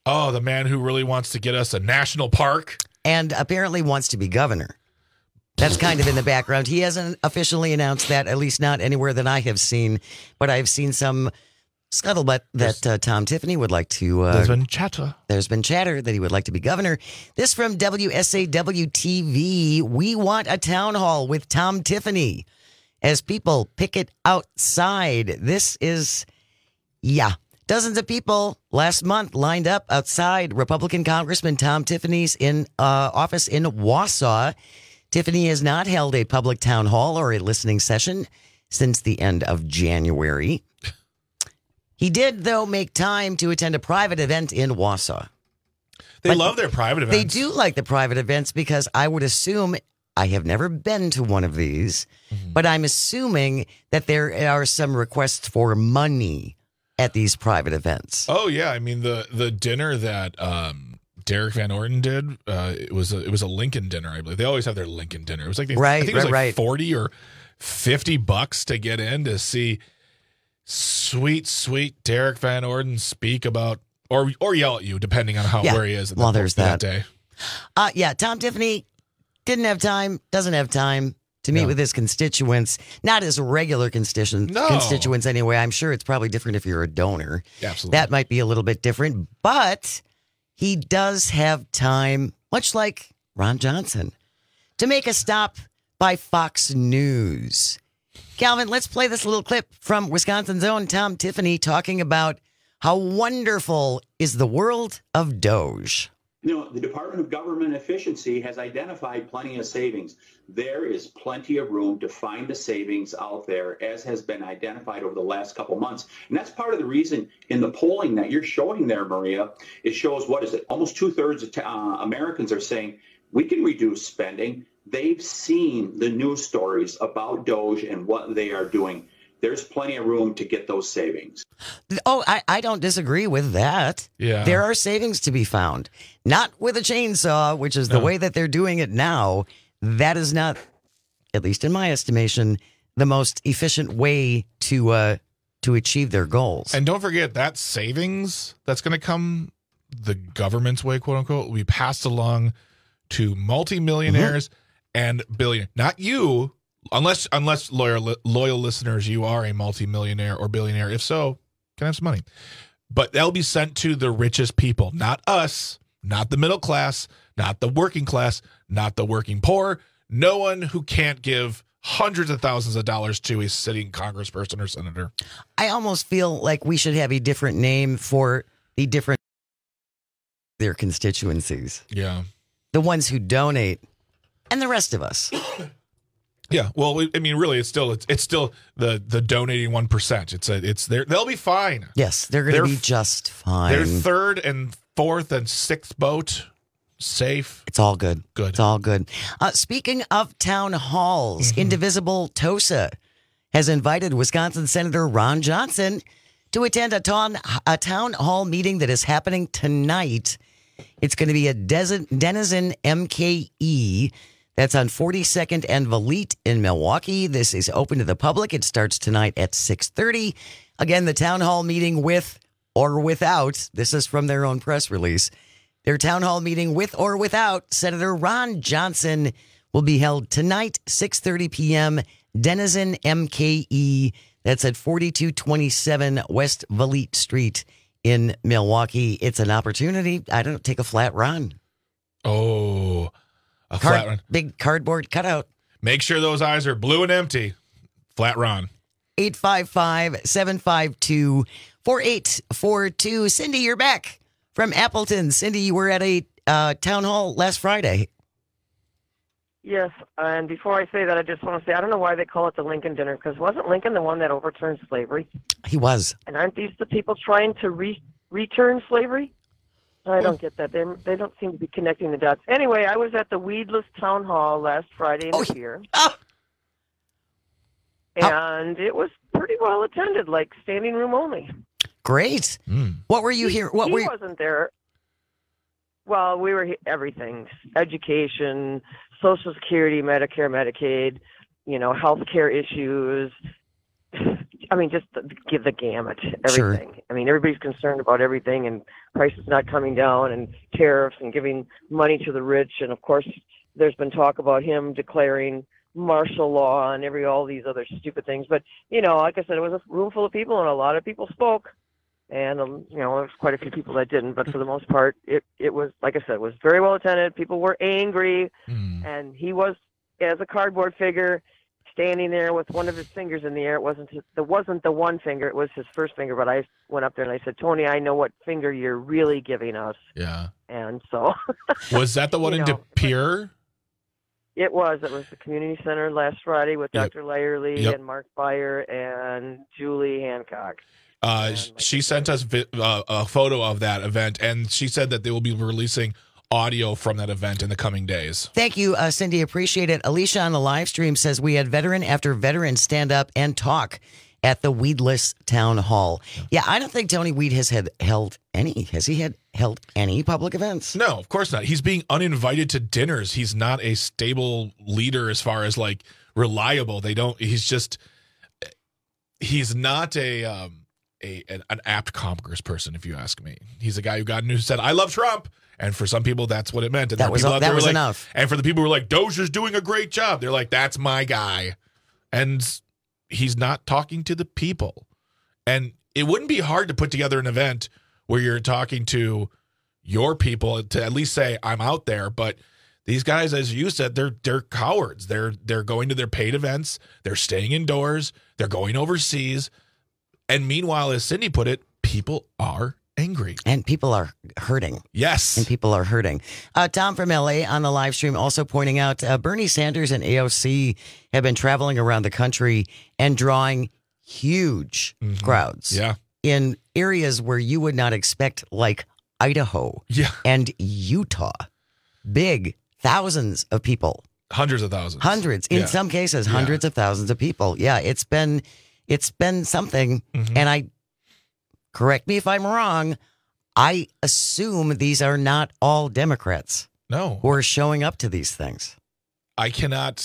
Oh, the man who really wants to get us a national park. And apparently wants to be governor. That's kind of in the background. He hasn't officially announced that, at least not anywhere that I have seen. But I've seen some scuttlebutt that Tom Tiffany would like to... There's been chatter. There's been chatter that he would like to be governor. This from WSAW-TV. We want a town hall with Tom Tiffany as people picket outside. This is... Yeah. Dozens of people last month lined up outside Republican Congressman Tom Tiffany's office in Wausau. Tiffany has not held a public town hall or a listening session since the end of January. He did, though, make time to attend a private event in Wausau. They love their private events. They do like the private events because I would assume, I have never been to one of these, but I'm assuming that there are some requests for money at these private events. Oh, yeah. I mean, the dinner that Derek Van Orden did, it was a Lincoln dinner, I believe. They always have their Lincoln dinner. It was like, I think it was like $40 or $50 to get in to see sweet Derek Van Orden speak about, or yell at you, depending on where he is at that day. Tom Tiffany didn't have time, doesn't have time to meet with his constituents, not his regular constituents anyway. I'm sure it's probably different if you're a donor. Absolutely. That might be a little bit different, but he does have time, much like Ron Johnson, to make a stop by Fox News. Calvin, let's play this little clip from Wisconsin's own Tom Tiffany talking about how wonderful is the world of Doge. The Department of Government Efficiency has identified plenty of savings. There is plenty of room to find the savings out there, as has been identified over the last couple months. And that's part of the reason in the polling that you're showing there, Maria, it shows, almost 2/3 of Americans are saying we can reduce spending. They've seen the news stories about Doge and what they are doing. There's plenty of room to get those savings. Oh, I don't disagree with that. Yeah. There are savings to be found. Not with a chainsaw, which is the way that they're doing it now. That is not, at least in my estimation, the most efficient way to achieve their goals. And don't forget that savings that's going to come the government's way, quote unquote, will be passed along to multimillionaires and billionaires. Not you. Unless loyal listeners, you are a multimillionaire or billionaire. If so, can I have some money? But they'll be sent to the richest people, not us, not the middle class, not the working class, not the working poor. No one who can't give hundreds of thousands of dollars to a sitting congressperson or senator. I almost feel like we should have a different name for the different their constituencies. Yeah. The ones who donate and the rest of us. Yeah, well, I mean, really, it's still the donating 1%. They'll be fine. Yes, they're going to be just fine. They're third and fourth and sixth boat, safe. It's all good. Good. It's all good. Speaking of town halls, Indivisible Tosa has invited Wisconsin Senator Ron Johnson to attend a town hall meeting that is happening tonight. It's going to be a Denizen MKE. That's on 42nd and Valete in Milwaukee. This is open to the public. It starts tonight at 6:30. Again, the town hall meeting with or without, this is from their own press release, their town hall meeting with or without Senator Ron Johnson will be held tonight, 6:30 p.m., Denizen MKE. That's at 4227 West Valete Street in Milwaukee. It's an opportunity. I don't take a flat Ron. Oh, a flat Ron. Big cardboard cutout. Make sure those eyes are blue and empty. Flat Ron. 855-752-4842. Cindy, you're back from Appleton. Cindy, you were at a town hall last Friday. Yes, and before I say that, I just want to say I don't know why they call it the Lincoln dinner, because wasn't Lincoln the one that overturned slavery? He was. And aren't these the people trying to return slavery? I don't get that. They don't seem to be connecting the dots. Anyway, I was at the Weedless Town Hall last Friday in the year. And it was pretty well attended, like standing room only. Great. What were you here? He wasn't there. Well, we were everything: education, Social Security, Medicare, Medicaid, healthcare issues. I mean, just give the gamut, Sure. everything. I mean, everybody's concerned about everything and prices not coming down and tariffs and giving money to the rich. And of course, there's been talk about him declaring martial law and all these other stupid things. But, like I said, it was a room full of people and a lot of people spoke. And, there was quite a few people that didn't. But for the most part, it was, like I said, it was very well attended. People were angry. And he was, as a cardboard figure, standing there with one of his fingers in the air. It wasn't the one finger, it was his first finger. But I went up there and I said, Tony, I know what finger you're really giving us. Yeah. And so. Was that the one in De Pere? It was the community center last Friday with Yep. Dr. Layerly Yep. and Mark Beyer and Julie Hancock. She sent us a photo of that event, and she said that they will be releasing audio from that event in the coming days. Thank you, Cindy. Appreciate it. Alicia on the live stream says we had veteran after veteran stand up and talk at the Weedless Town Hall. Yeah, I don't think Tony Weed has held any. Has he held any public events? No, of course not. He's being uninvited to dinners. He's not a stable leader as far as like reliable. He's not an apt congressperson, if you ask me. He's a guy who said, "I love Trump." And for some people, that's what it meant. And That was enough. And for the people who were like, Dozier's doing a great job, they're like, that's my guy. And he's not talking to the people. And it wouldn't be hard to put together an event where you're talking to your people to at least say, I'm out there. But these guys, as you said, they're cowards. They're going to their paid events. They're staying indoors. They're going overseas. And meanwhile, as Cindy put it, people are angry. And people are hurting. Yes. And people are hurting. Tom from LA on the live stream also pointing out Bernie Sanders and AOC have been traveling around the country and drawing huge crowds. Yeah. In areas where you would not expect, like Idaho and Utah. Big thousands of people. Hundreds of thousands. Hundreds. In some cases, hundreds of thousands of people. Yeah, it's been something. And correct me if I'm wrong, I assume these are not all Democrats. No. Who are showing up to these things. I cannot.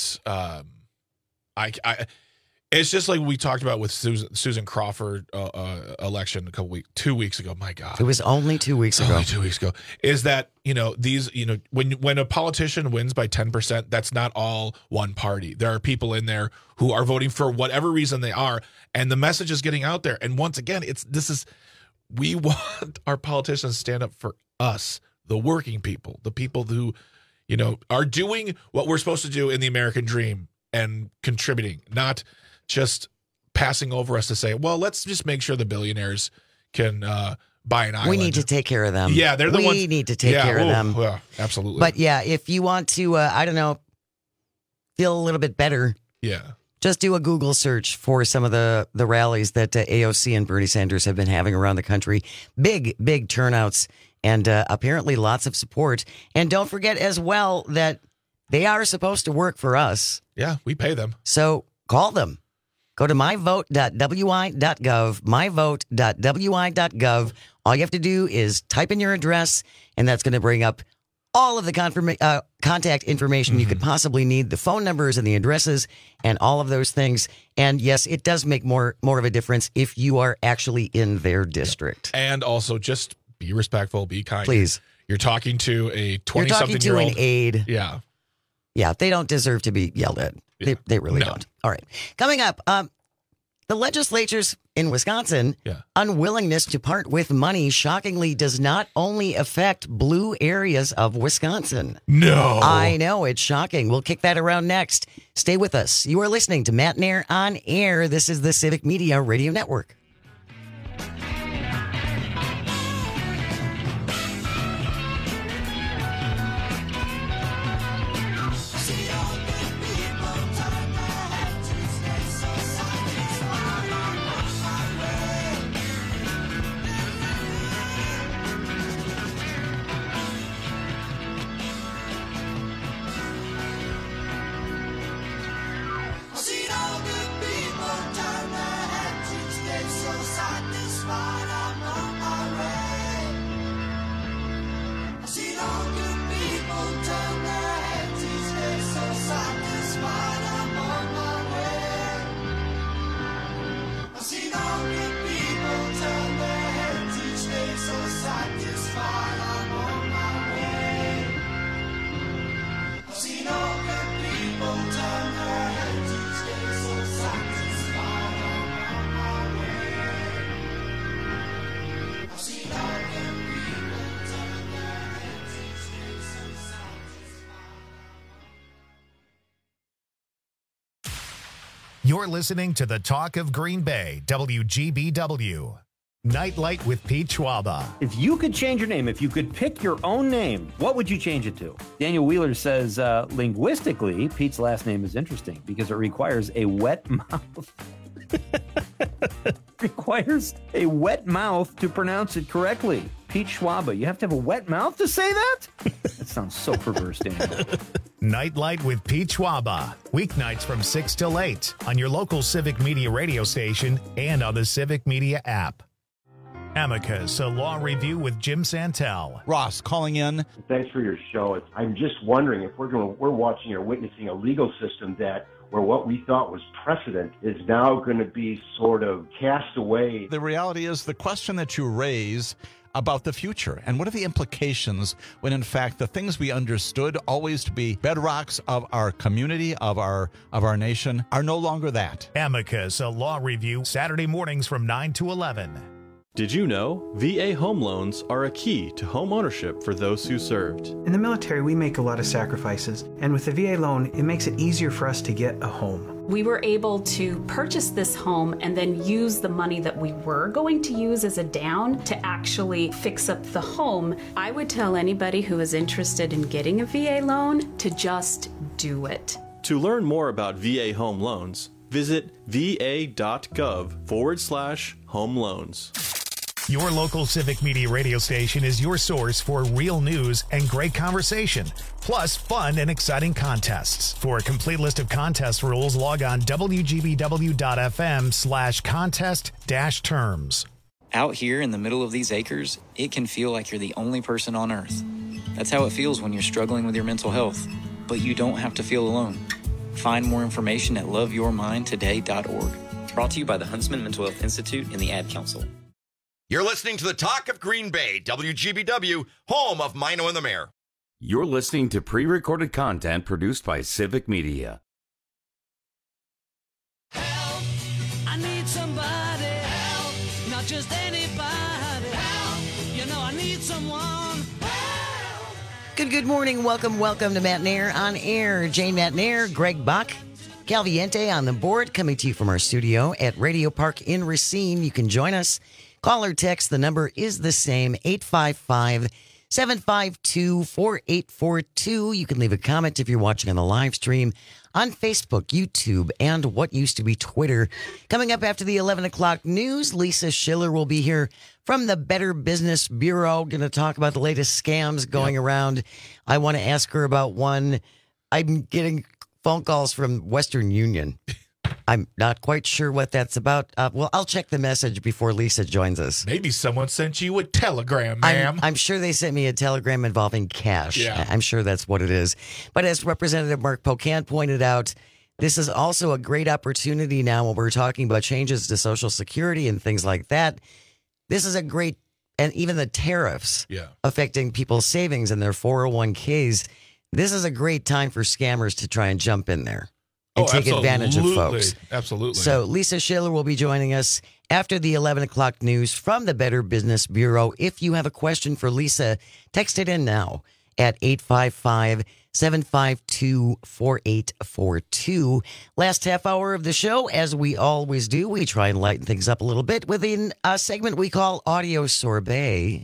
It's just like we talked about with Susan Crawford election 2 weeks ago. My God, it was only 2 weeks ago. Only 2 weeks ago. Is that when a politician wins by 10%, that's not all one party. There are people in there who are voting for whatever reason they are, and the message is getting out there. And once again, we want our politicians to stand up for us, the working people, the people who, are doing what we're supposed to do in the American dream and contributing, not just passing over us to say, well, let's just make sure the billionaires can buy an island. We need to take care of them. Yeah, they're the ones. We need to take care of them. Yeah, absolutely. But yeah, if you want to, feel a little bit better. Yeah. Just do a Google search for some of the rallies that AOC and Bernie Sanders have been having around the country. Big turnouts and apparently lots of support. And don't forget as well that they are supposed to work for us. Yeah, we pay them. So call them. Go to myvote.wi.gov, myvote.wi.gov. All you have to do is type in your address, and that's going to bring up all of the contact information you could possibly need, the phone numbers and the addresses and all of those things. And yes, it does make more of a difference if you are actually in their district. And also just be respectful, be kind. Please. You're talking to a 20-something-year-old. You're talking to an aide. Yeah. Yeah, they don't deserve to be yelled at. Yeah. They really don't. All right. Coming up, the legislature's in Wisconsin, unwillingness to part with money shockingly does not only affect blue areas of Wisconsin. No. I know, it's shocking. We'll kick that around next. Stay with us. You are listening to Matt Nair on Air. This is the Civic Media Radio Network. You're listening to the Talk of Green Bay, WGBW. Nightlight with Pete Schwaba. If you could change your name, if you could pick your own name, what would you change it to? Daniel Wheeler says, linguistically, Pete's last name is interesting because it requires a wet mouth. Requires a wet mouth to pronounce it correctly. Pete Schwaba, you have to have a wet mouth to say that? That sounds so perverse, Daniel. Nightlight with Pete Schwaba. Weeknights from 6 till 8 on your local Civic Media radio station and on the Civic Media app. Amicus, a law review with Jim Santel. Ross calling in. Thanks for your show. I'm just wondering if we're watching or witnessing a legal system where what we thought was precedent is now going to be sort of cast away. The reality is the question that you raise about the future and what are the implications when in fact the things we understood always to be bedrocks of our community, of our nation, are no longer that. Amicus, a law review, Saturday mornings from 9 to 11. Did you know VA home loans are a key to home ownership for those who served? In the military, we make a lot of sacrifices, and with the VA loan, it makes it easier for us to get a home. We were able to purchase this home and then use the money that we were going to use as a down to actually fix up the home. I would tell anybody who is interested in getting a VA loan to just do it. To learn more about VA home loans, visit va.gov/home loans. Your local Civic Media radio station is your source for real news and great conversation, plus fun and exciting contests. For a complete list of contest rules, log on wgbw.fm/contest-terms. Out here in the middle of these acres, it can feel like you're the only person on earth. That's how it feels when you're struggling with your mental health, but you don't have to feel alone. Find more information at loveyourmindtoday.org. Brought to you by the Huntsman Mental Health Institute and the Ad Council. You're listening to the Talk of Green Bay, WGBW, home of Mino and the Mayor. You're listening to pre-recorded content produced by Civic Media. Help, I need somebody. Help, not just anybody. Help, you know I need someone. Help. Good morning. Welcome to Matt Nair on air. Jane Matt Nair, Greg Buck, Calviente on the board, coming to you from our studio at Radio Park in Racine. You can join us. Call or text. The number is the same, 855-752-4842. You can leave a comment if you're watching on the live stream on Facebook, YouTube, and what used to be Twitter. Coming up after the 11 o'clock news, Lisa Schiller will be here from the Better Business Bureau. Going to talk about the latest scams going around. I want to ask her about one. I'm getting phone calls from Western Union. I'm not quite sure what that's about. Well, I'll check the message before Lisa joins us. Maybe someone sent you a telegram, ma'am. I'm sure they sent me a telegram involving cash. Yeah. I'm sure that's what it is. But as Representative Mark Pocan pointed out, this is also a great opportunity now when we're talking about changes to Social Security and things like that. This is a great, and even the tariffs affecting people's savings and their 401ks. This is a great time for scammers to try and jump in there and take advantage of folks. Absolutely. So Lisa Schiller will be joining us after the 11 o'clock news from the Better Business Bureau. If you have a question for Lisa, text it in now at 855-752-4842. Last half hour of the show, as we always do, we try and lighten things up a little bit within a segment we call Audio Sorbet.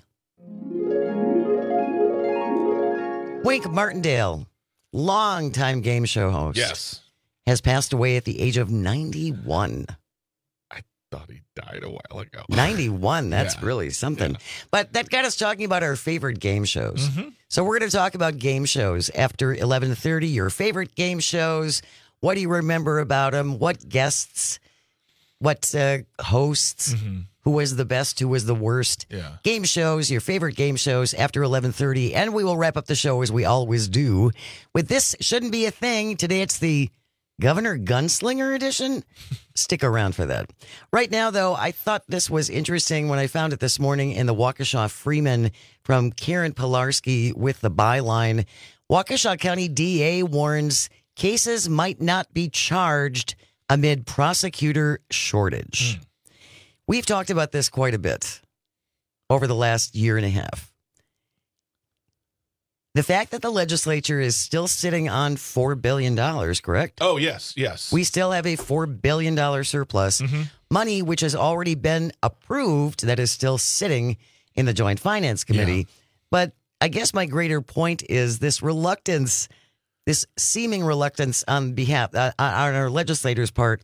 Wink Martindale, longtime game show host. Yes. Has passed away at the age of 91. I thought he died a while ago. 91, that's really something. Yeah. But that got us talking about our favorite game shows. Mm-hmm. So we're going to talk about game shows after 11:30, your favorite game shows. What do you remember about them? What guests? What hosts? Mm-hmm. Who was the best? Who was the worst? Yeah. Game shows, your favorite game shows after 11:30. And we will wrap up the show as we always do with This Shouldn't Be a Thing. Today it's the Governor Gunslinger edition. Stick around for that. Right now, though, I thought this was interesting when I found it this morning in the Waukesha Freeman from Karen Pilarski with the byline. Waukesha County DA warns cases might not be charged amid prosecutor shortage. We've talked about this quite a bit over the last year and a half. The fact that the legislature is still sitting on $4 billion, correct? Oh, yes. We still have a $4 billion surplus. Money which has already been approved that is still sitting in the Joint Finance Committee. Yeah. But I guess my greater point is this reluctance, this seeming reluctance on behalf on our legislature's part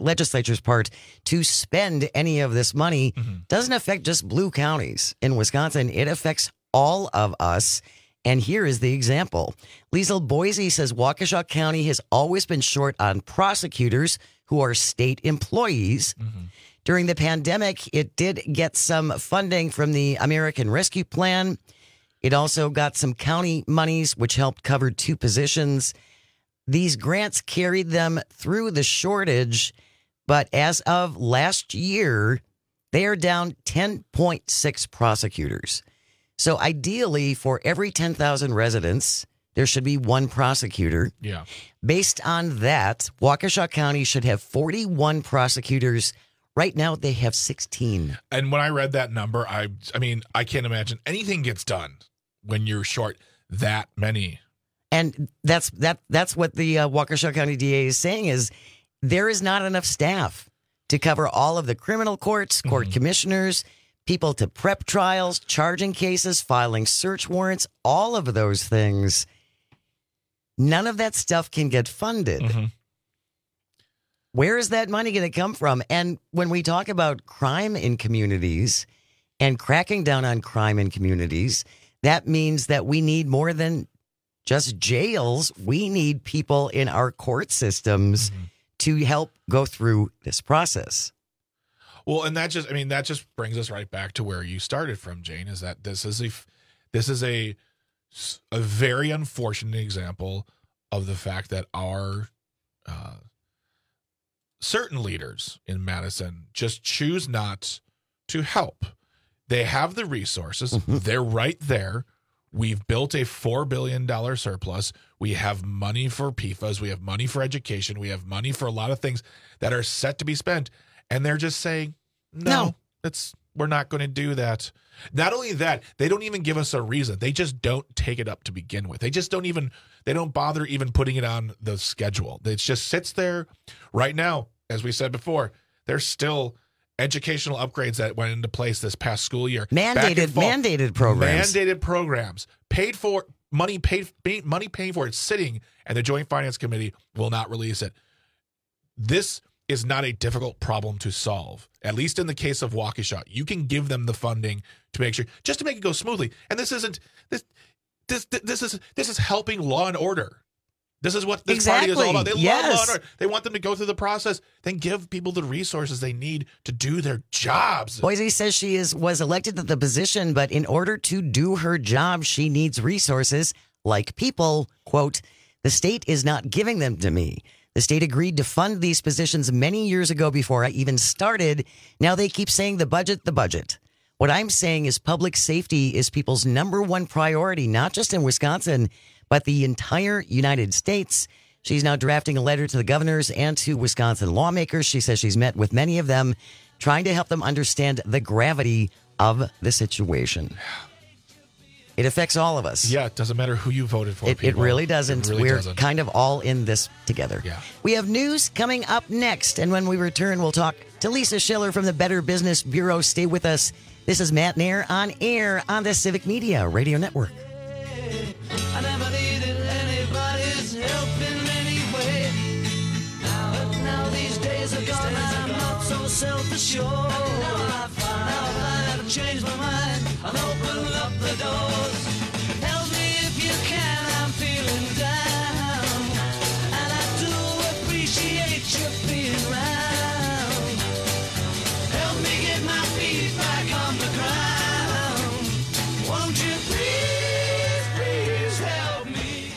to spend any of this money doesn't affect just blue counties in Wisconsin. It affects all of us. And here is the example. Liesl Boise says Waukesha County has always been short on prosecutors who are state employees. During the pandemic, it did get some funding from the American Rescue Plan. It also got some county monies, which helped cover 2 positions. These grants carried them through the shortage, but as of last year, they are down 10.6 prosecutors. So ideally, for every 10,000 residents, there should be 1 prosecutor. Yeah. Based on that, Waukesha County should have 41 prosecutors. Right now, they have 16. And when I read that number, I mean, I can't imagine anything gets done when you're short that many. And that's what the Waukesha County DA is saying is there is not enough staff to cover all of the criminal courts, court commissioners, people to prep trials, charging cases, filing search warrants, all of those things. None of that stuff can get funded. Where is that money going to come from? And when we talk about crime in communities and cracking down on crime in communities, that means that we need more than just jails. We need people in our court systems to help go through this process. Well, and that just brings us right back to where you started from, Jane, is that this is a very unfortunate example of the fact that our certain leaders in Madison just choose not to help. They have the resources. They're right there. We've built a $4 billion surplus. We have money for PFAS. We have money for education. We have money for a lot of things that are set to be spent. And they're just saying, no. We're not going to do that. Not only that, they don't even give us a reason. They just don't take it up to begin with. They don't bother even putting it on the schedule. It just sits there right now. As we said before, there's still educational upgrades that went into place this past school year. Mandated programs. Paid for, money paid for it, sitting, and the Joint Finance Committee will not release it. This is not a difficult problem to solve. At least in the case of Waukesha, you can give them the funding to make sure, just to make it go smoothly. And this is helping law and order. This is what this party is all about. They love law and order. They want them to go through the process. Then give people the resources they need to do their jobs. Boise says she was elected to the position, but in order to do her job, she needs resources like people. Quote, the state is not giving them to me. The state agreed to fund these positions many years ago before I even started. Now they keep saying the budget. What I'm saying is public safety is people's number one priority, not just in Wisconsin, but the entire United States. She's now drafting a letter to the governors and to Wisconsin lawmakers. She says she's met with many of them, trying to help them understand the gravity of the situation. It affects all of us. Yeah, it doesn't matter who you voted for. It really doesn't. We're kind of all in this together. Yeah. We have news coming up next, and when we return, we'll talk to Lisa Schiller from the Better Business Bureau. Stay with us. This is Matt Nair on air on the Civic Media Radio Network. I never needed anybody's help in any way. Now these days are gone and I'm not so self-assured. Now I find I've changed my mind. I'm opening up the doors. Help me if you can, I'm feeling down. And I do appreciate you being around. Help me get my feet back on the ground. Won't you please help me?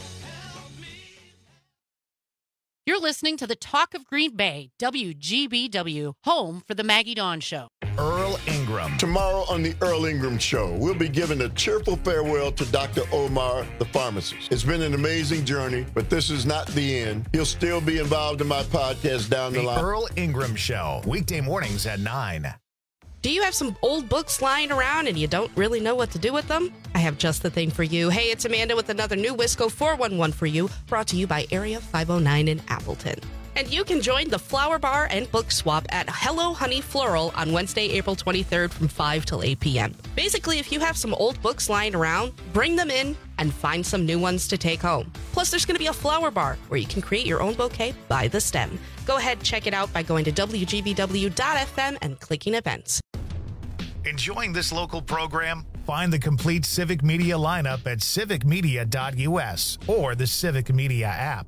You're listening to the Talk of Green Bay, WGBW, home for the Maggie Dawn Show. Earl Ingram. Tomorrow on the Earl Ingram Show, we'll be giving a cheerful farewell to Dr. Omar, the pharmacist. It's been an amazing journey, but this is not the end. He'll still be involved in my podcast down the line. The Earl Ingram Show, weekday mornings at 9. Do you have some old books lying around and you don't really know what to do with them? I have just the thing for you. Hey, it's Amanda with another new Wisco 411 for you, brought to you by Area 509 in Appleton. And you can join the Flower Bar and Book Swap at Hello Honey Floral on Wednesday, April 23rd from 5 till 8 p.m. Basically, if you have some old books lying around, bring them in and find some new ones to take home. Plus, there's going to be a flower bar where you can create your own bouquet by the stem. Go ahead, check it out by going to WGBW.FM and clicking events. Enjoying this local program? Find the complete Civic Media lineup at civicmedia.us or the Civic Media app.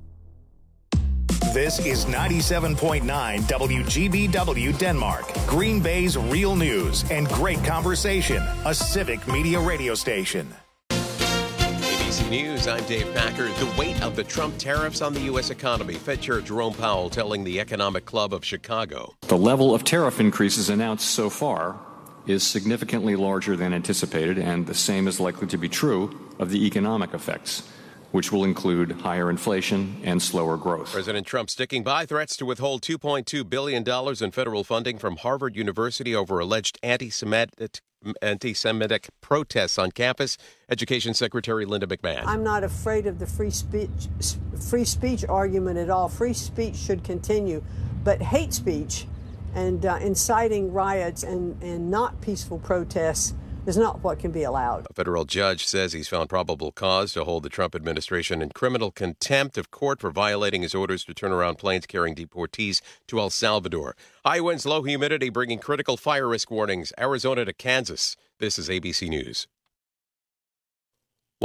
This is 97.9 WGBW Denmark, Green Bay's real news and great conversation, a Civic Media radio station. ABC News, I'm Dave Packer. The weight of the Trump tariffs on the U.S. economy. Fed Chair Jerome Powell telling the Economic Club of Chicago. The level of tariff increases announced so far is significantly larger than anticipated, and the same is likely to be true of the economic effects, which will include higher inflation and slower growth. President Trump sticking by threats to withhold $2.2 billion in federal funding from Harvard University over alleged anti-Semitic protests on campus. Education Secretary Linda McMahon. I'm not afraid of the free speech argument at all. Free speech should continue, but hate speech and inciting riots and not peaceful protests is not what can be allowed. A federal judge says he's found probable cause to hold the Trump administration in criminal contempt of court for violating his orders to turn around planes carrying deportees to El Salvador. High winds, low humidity bringing critical fire risk warnings. Arizona to Kansas. This is ABC News.